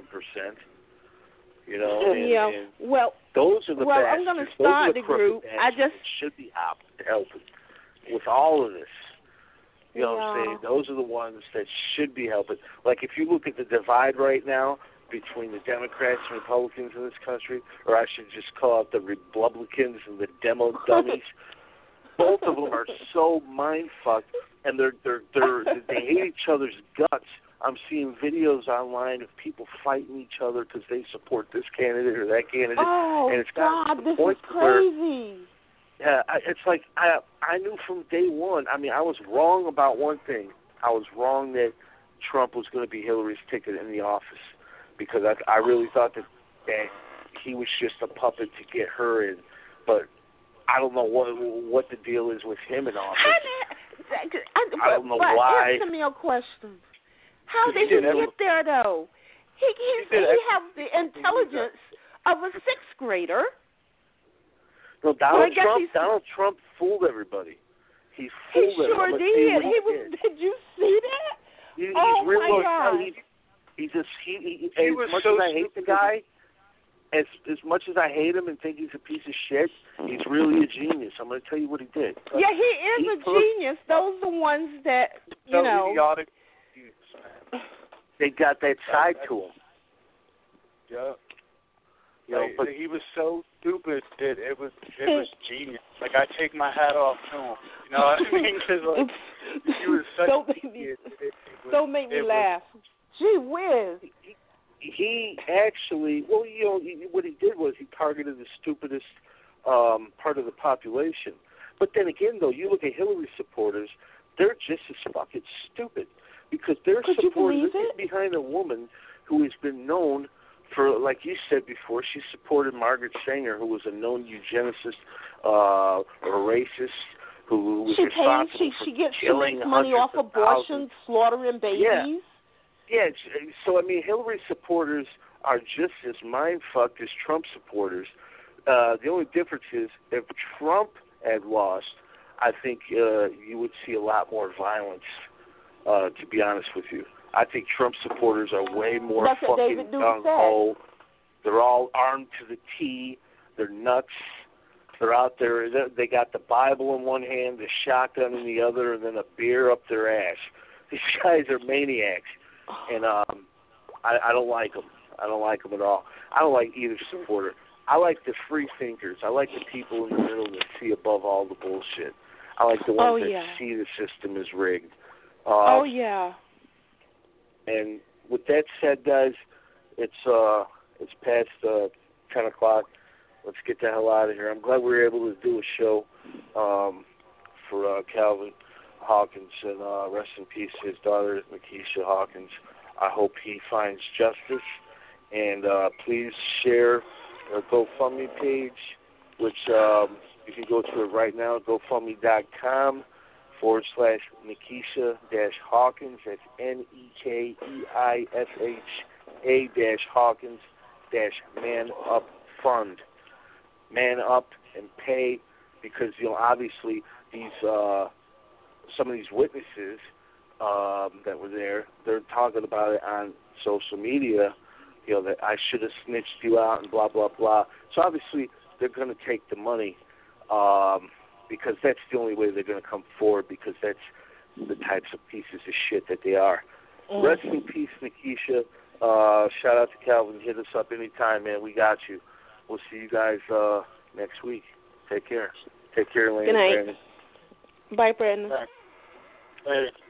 You know, and well, those are the I'm going to start the group. I just should be helping with all of this. You know what I'm saying? Those are the ones that should be helping. Like if you look at the divide right now between the Democrats and Republicans in this country, or I should just call it the Republicans and the demo dummies. Both of them are so mind fucked, and they hate each other's guts. I'm seeing videos online of people fighting each other because they support this candidate or that candidate. Oh, and it's God, this is crazy. It's like I knew from day one. I mean, I was wrong about one thing. I was wrong that Trump was going to be Hillary's ticket in the office because I really thought that he was just a puppet to get her in. But I don't know what the deal is with him in office. I don't know why. Answer me a question. How did he get there, though? He has the intelligence of a sixth grader. No, Donald Trump fooled everybody. He fooled everybody. He sure did. Did you see that? He's my God. As much as I hate the guy, as much as I hate him and think he's a piece of shit, he's really a genius. I'm going to tell you what he did. Yeah, he is a genius. Those are the ones that, you know. Idiotic. They got that side to him. Yeah. You know, but he was so stupid that it was genius. Like, I take my hat off to him. You know what I mean? Because, like, he was such a idiot. Don't make me laugh. Gee whiz. He actually, well, you know, what he did was he targeted the stupidest part of the population. But then again, though, you look at Hillary supporters, they're just as fucking stupid because they're supporting behind a woman who has been known for like you said before, she supported Margaret Sanger, who was a known eugenicist or racist, who was responsible for killing makes money off abortions, slaughtering babies. Yeah. So I mean, Hillary supporters are just as mind-fucked as Trump supporters. The only difference is if Trump had lost, I think you would see a lot more violence, to be honest with you. I think Trump supporters are way more fucking gung-ho. They're all armed to the T. They're nuts. They're out there. They got the Bible in one hand, the shotgun in the other, and then a beer up their ass. These guys are maniacs, and I don't like them. I don't like them at all. I don't like either supporter. I like the free thinkers. I like the people in the middle that see above all the bullshit. I like the ones that see the system is rigged. And with that said, guys, it's past 10 o'clock. Let's get the hell out of here. I'm glad we were able to do a show for Calvin Hawkins, and rest in peace to his daughter, Nikisha Hawkins. I hope he finds justice. And please share our GoFundMe page, which you can go to it right now, GoFundMe.com/Nikisha-Hawkins. That's NEKEISHA-Hawkins-Man Up Fund. Man up and pay, because obviously these some of these witnesses that were there, they're talking about it on social media. That I should have snitched you out and blah, blah, blah. So obviously they're going to take the money because that's the only way they're going to come forward, because that's the types of pieces of shit that they are. Rest in peace, Nikisha. Shout out to Calvin. Hit us up anytime, man. We got you. We'll see you guys next week. Take care. Take care, Lane. Good night. Brandon. Bye, Brandon. Later.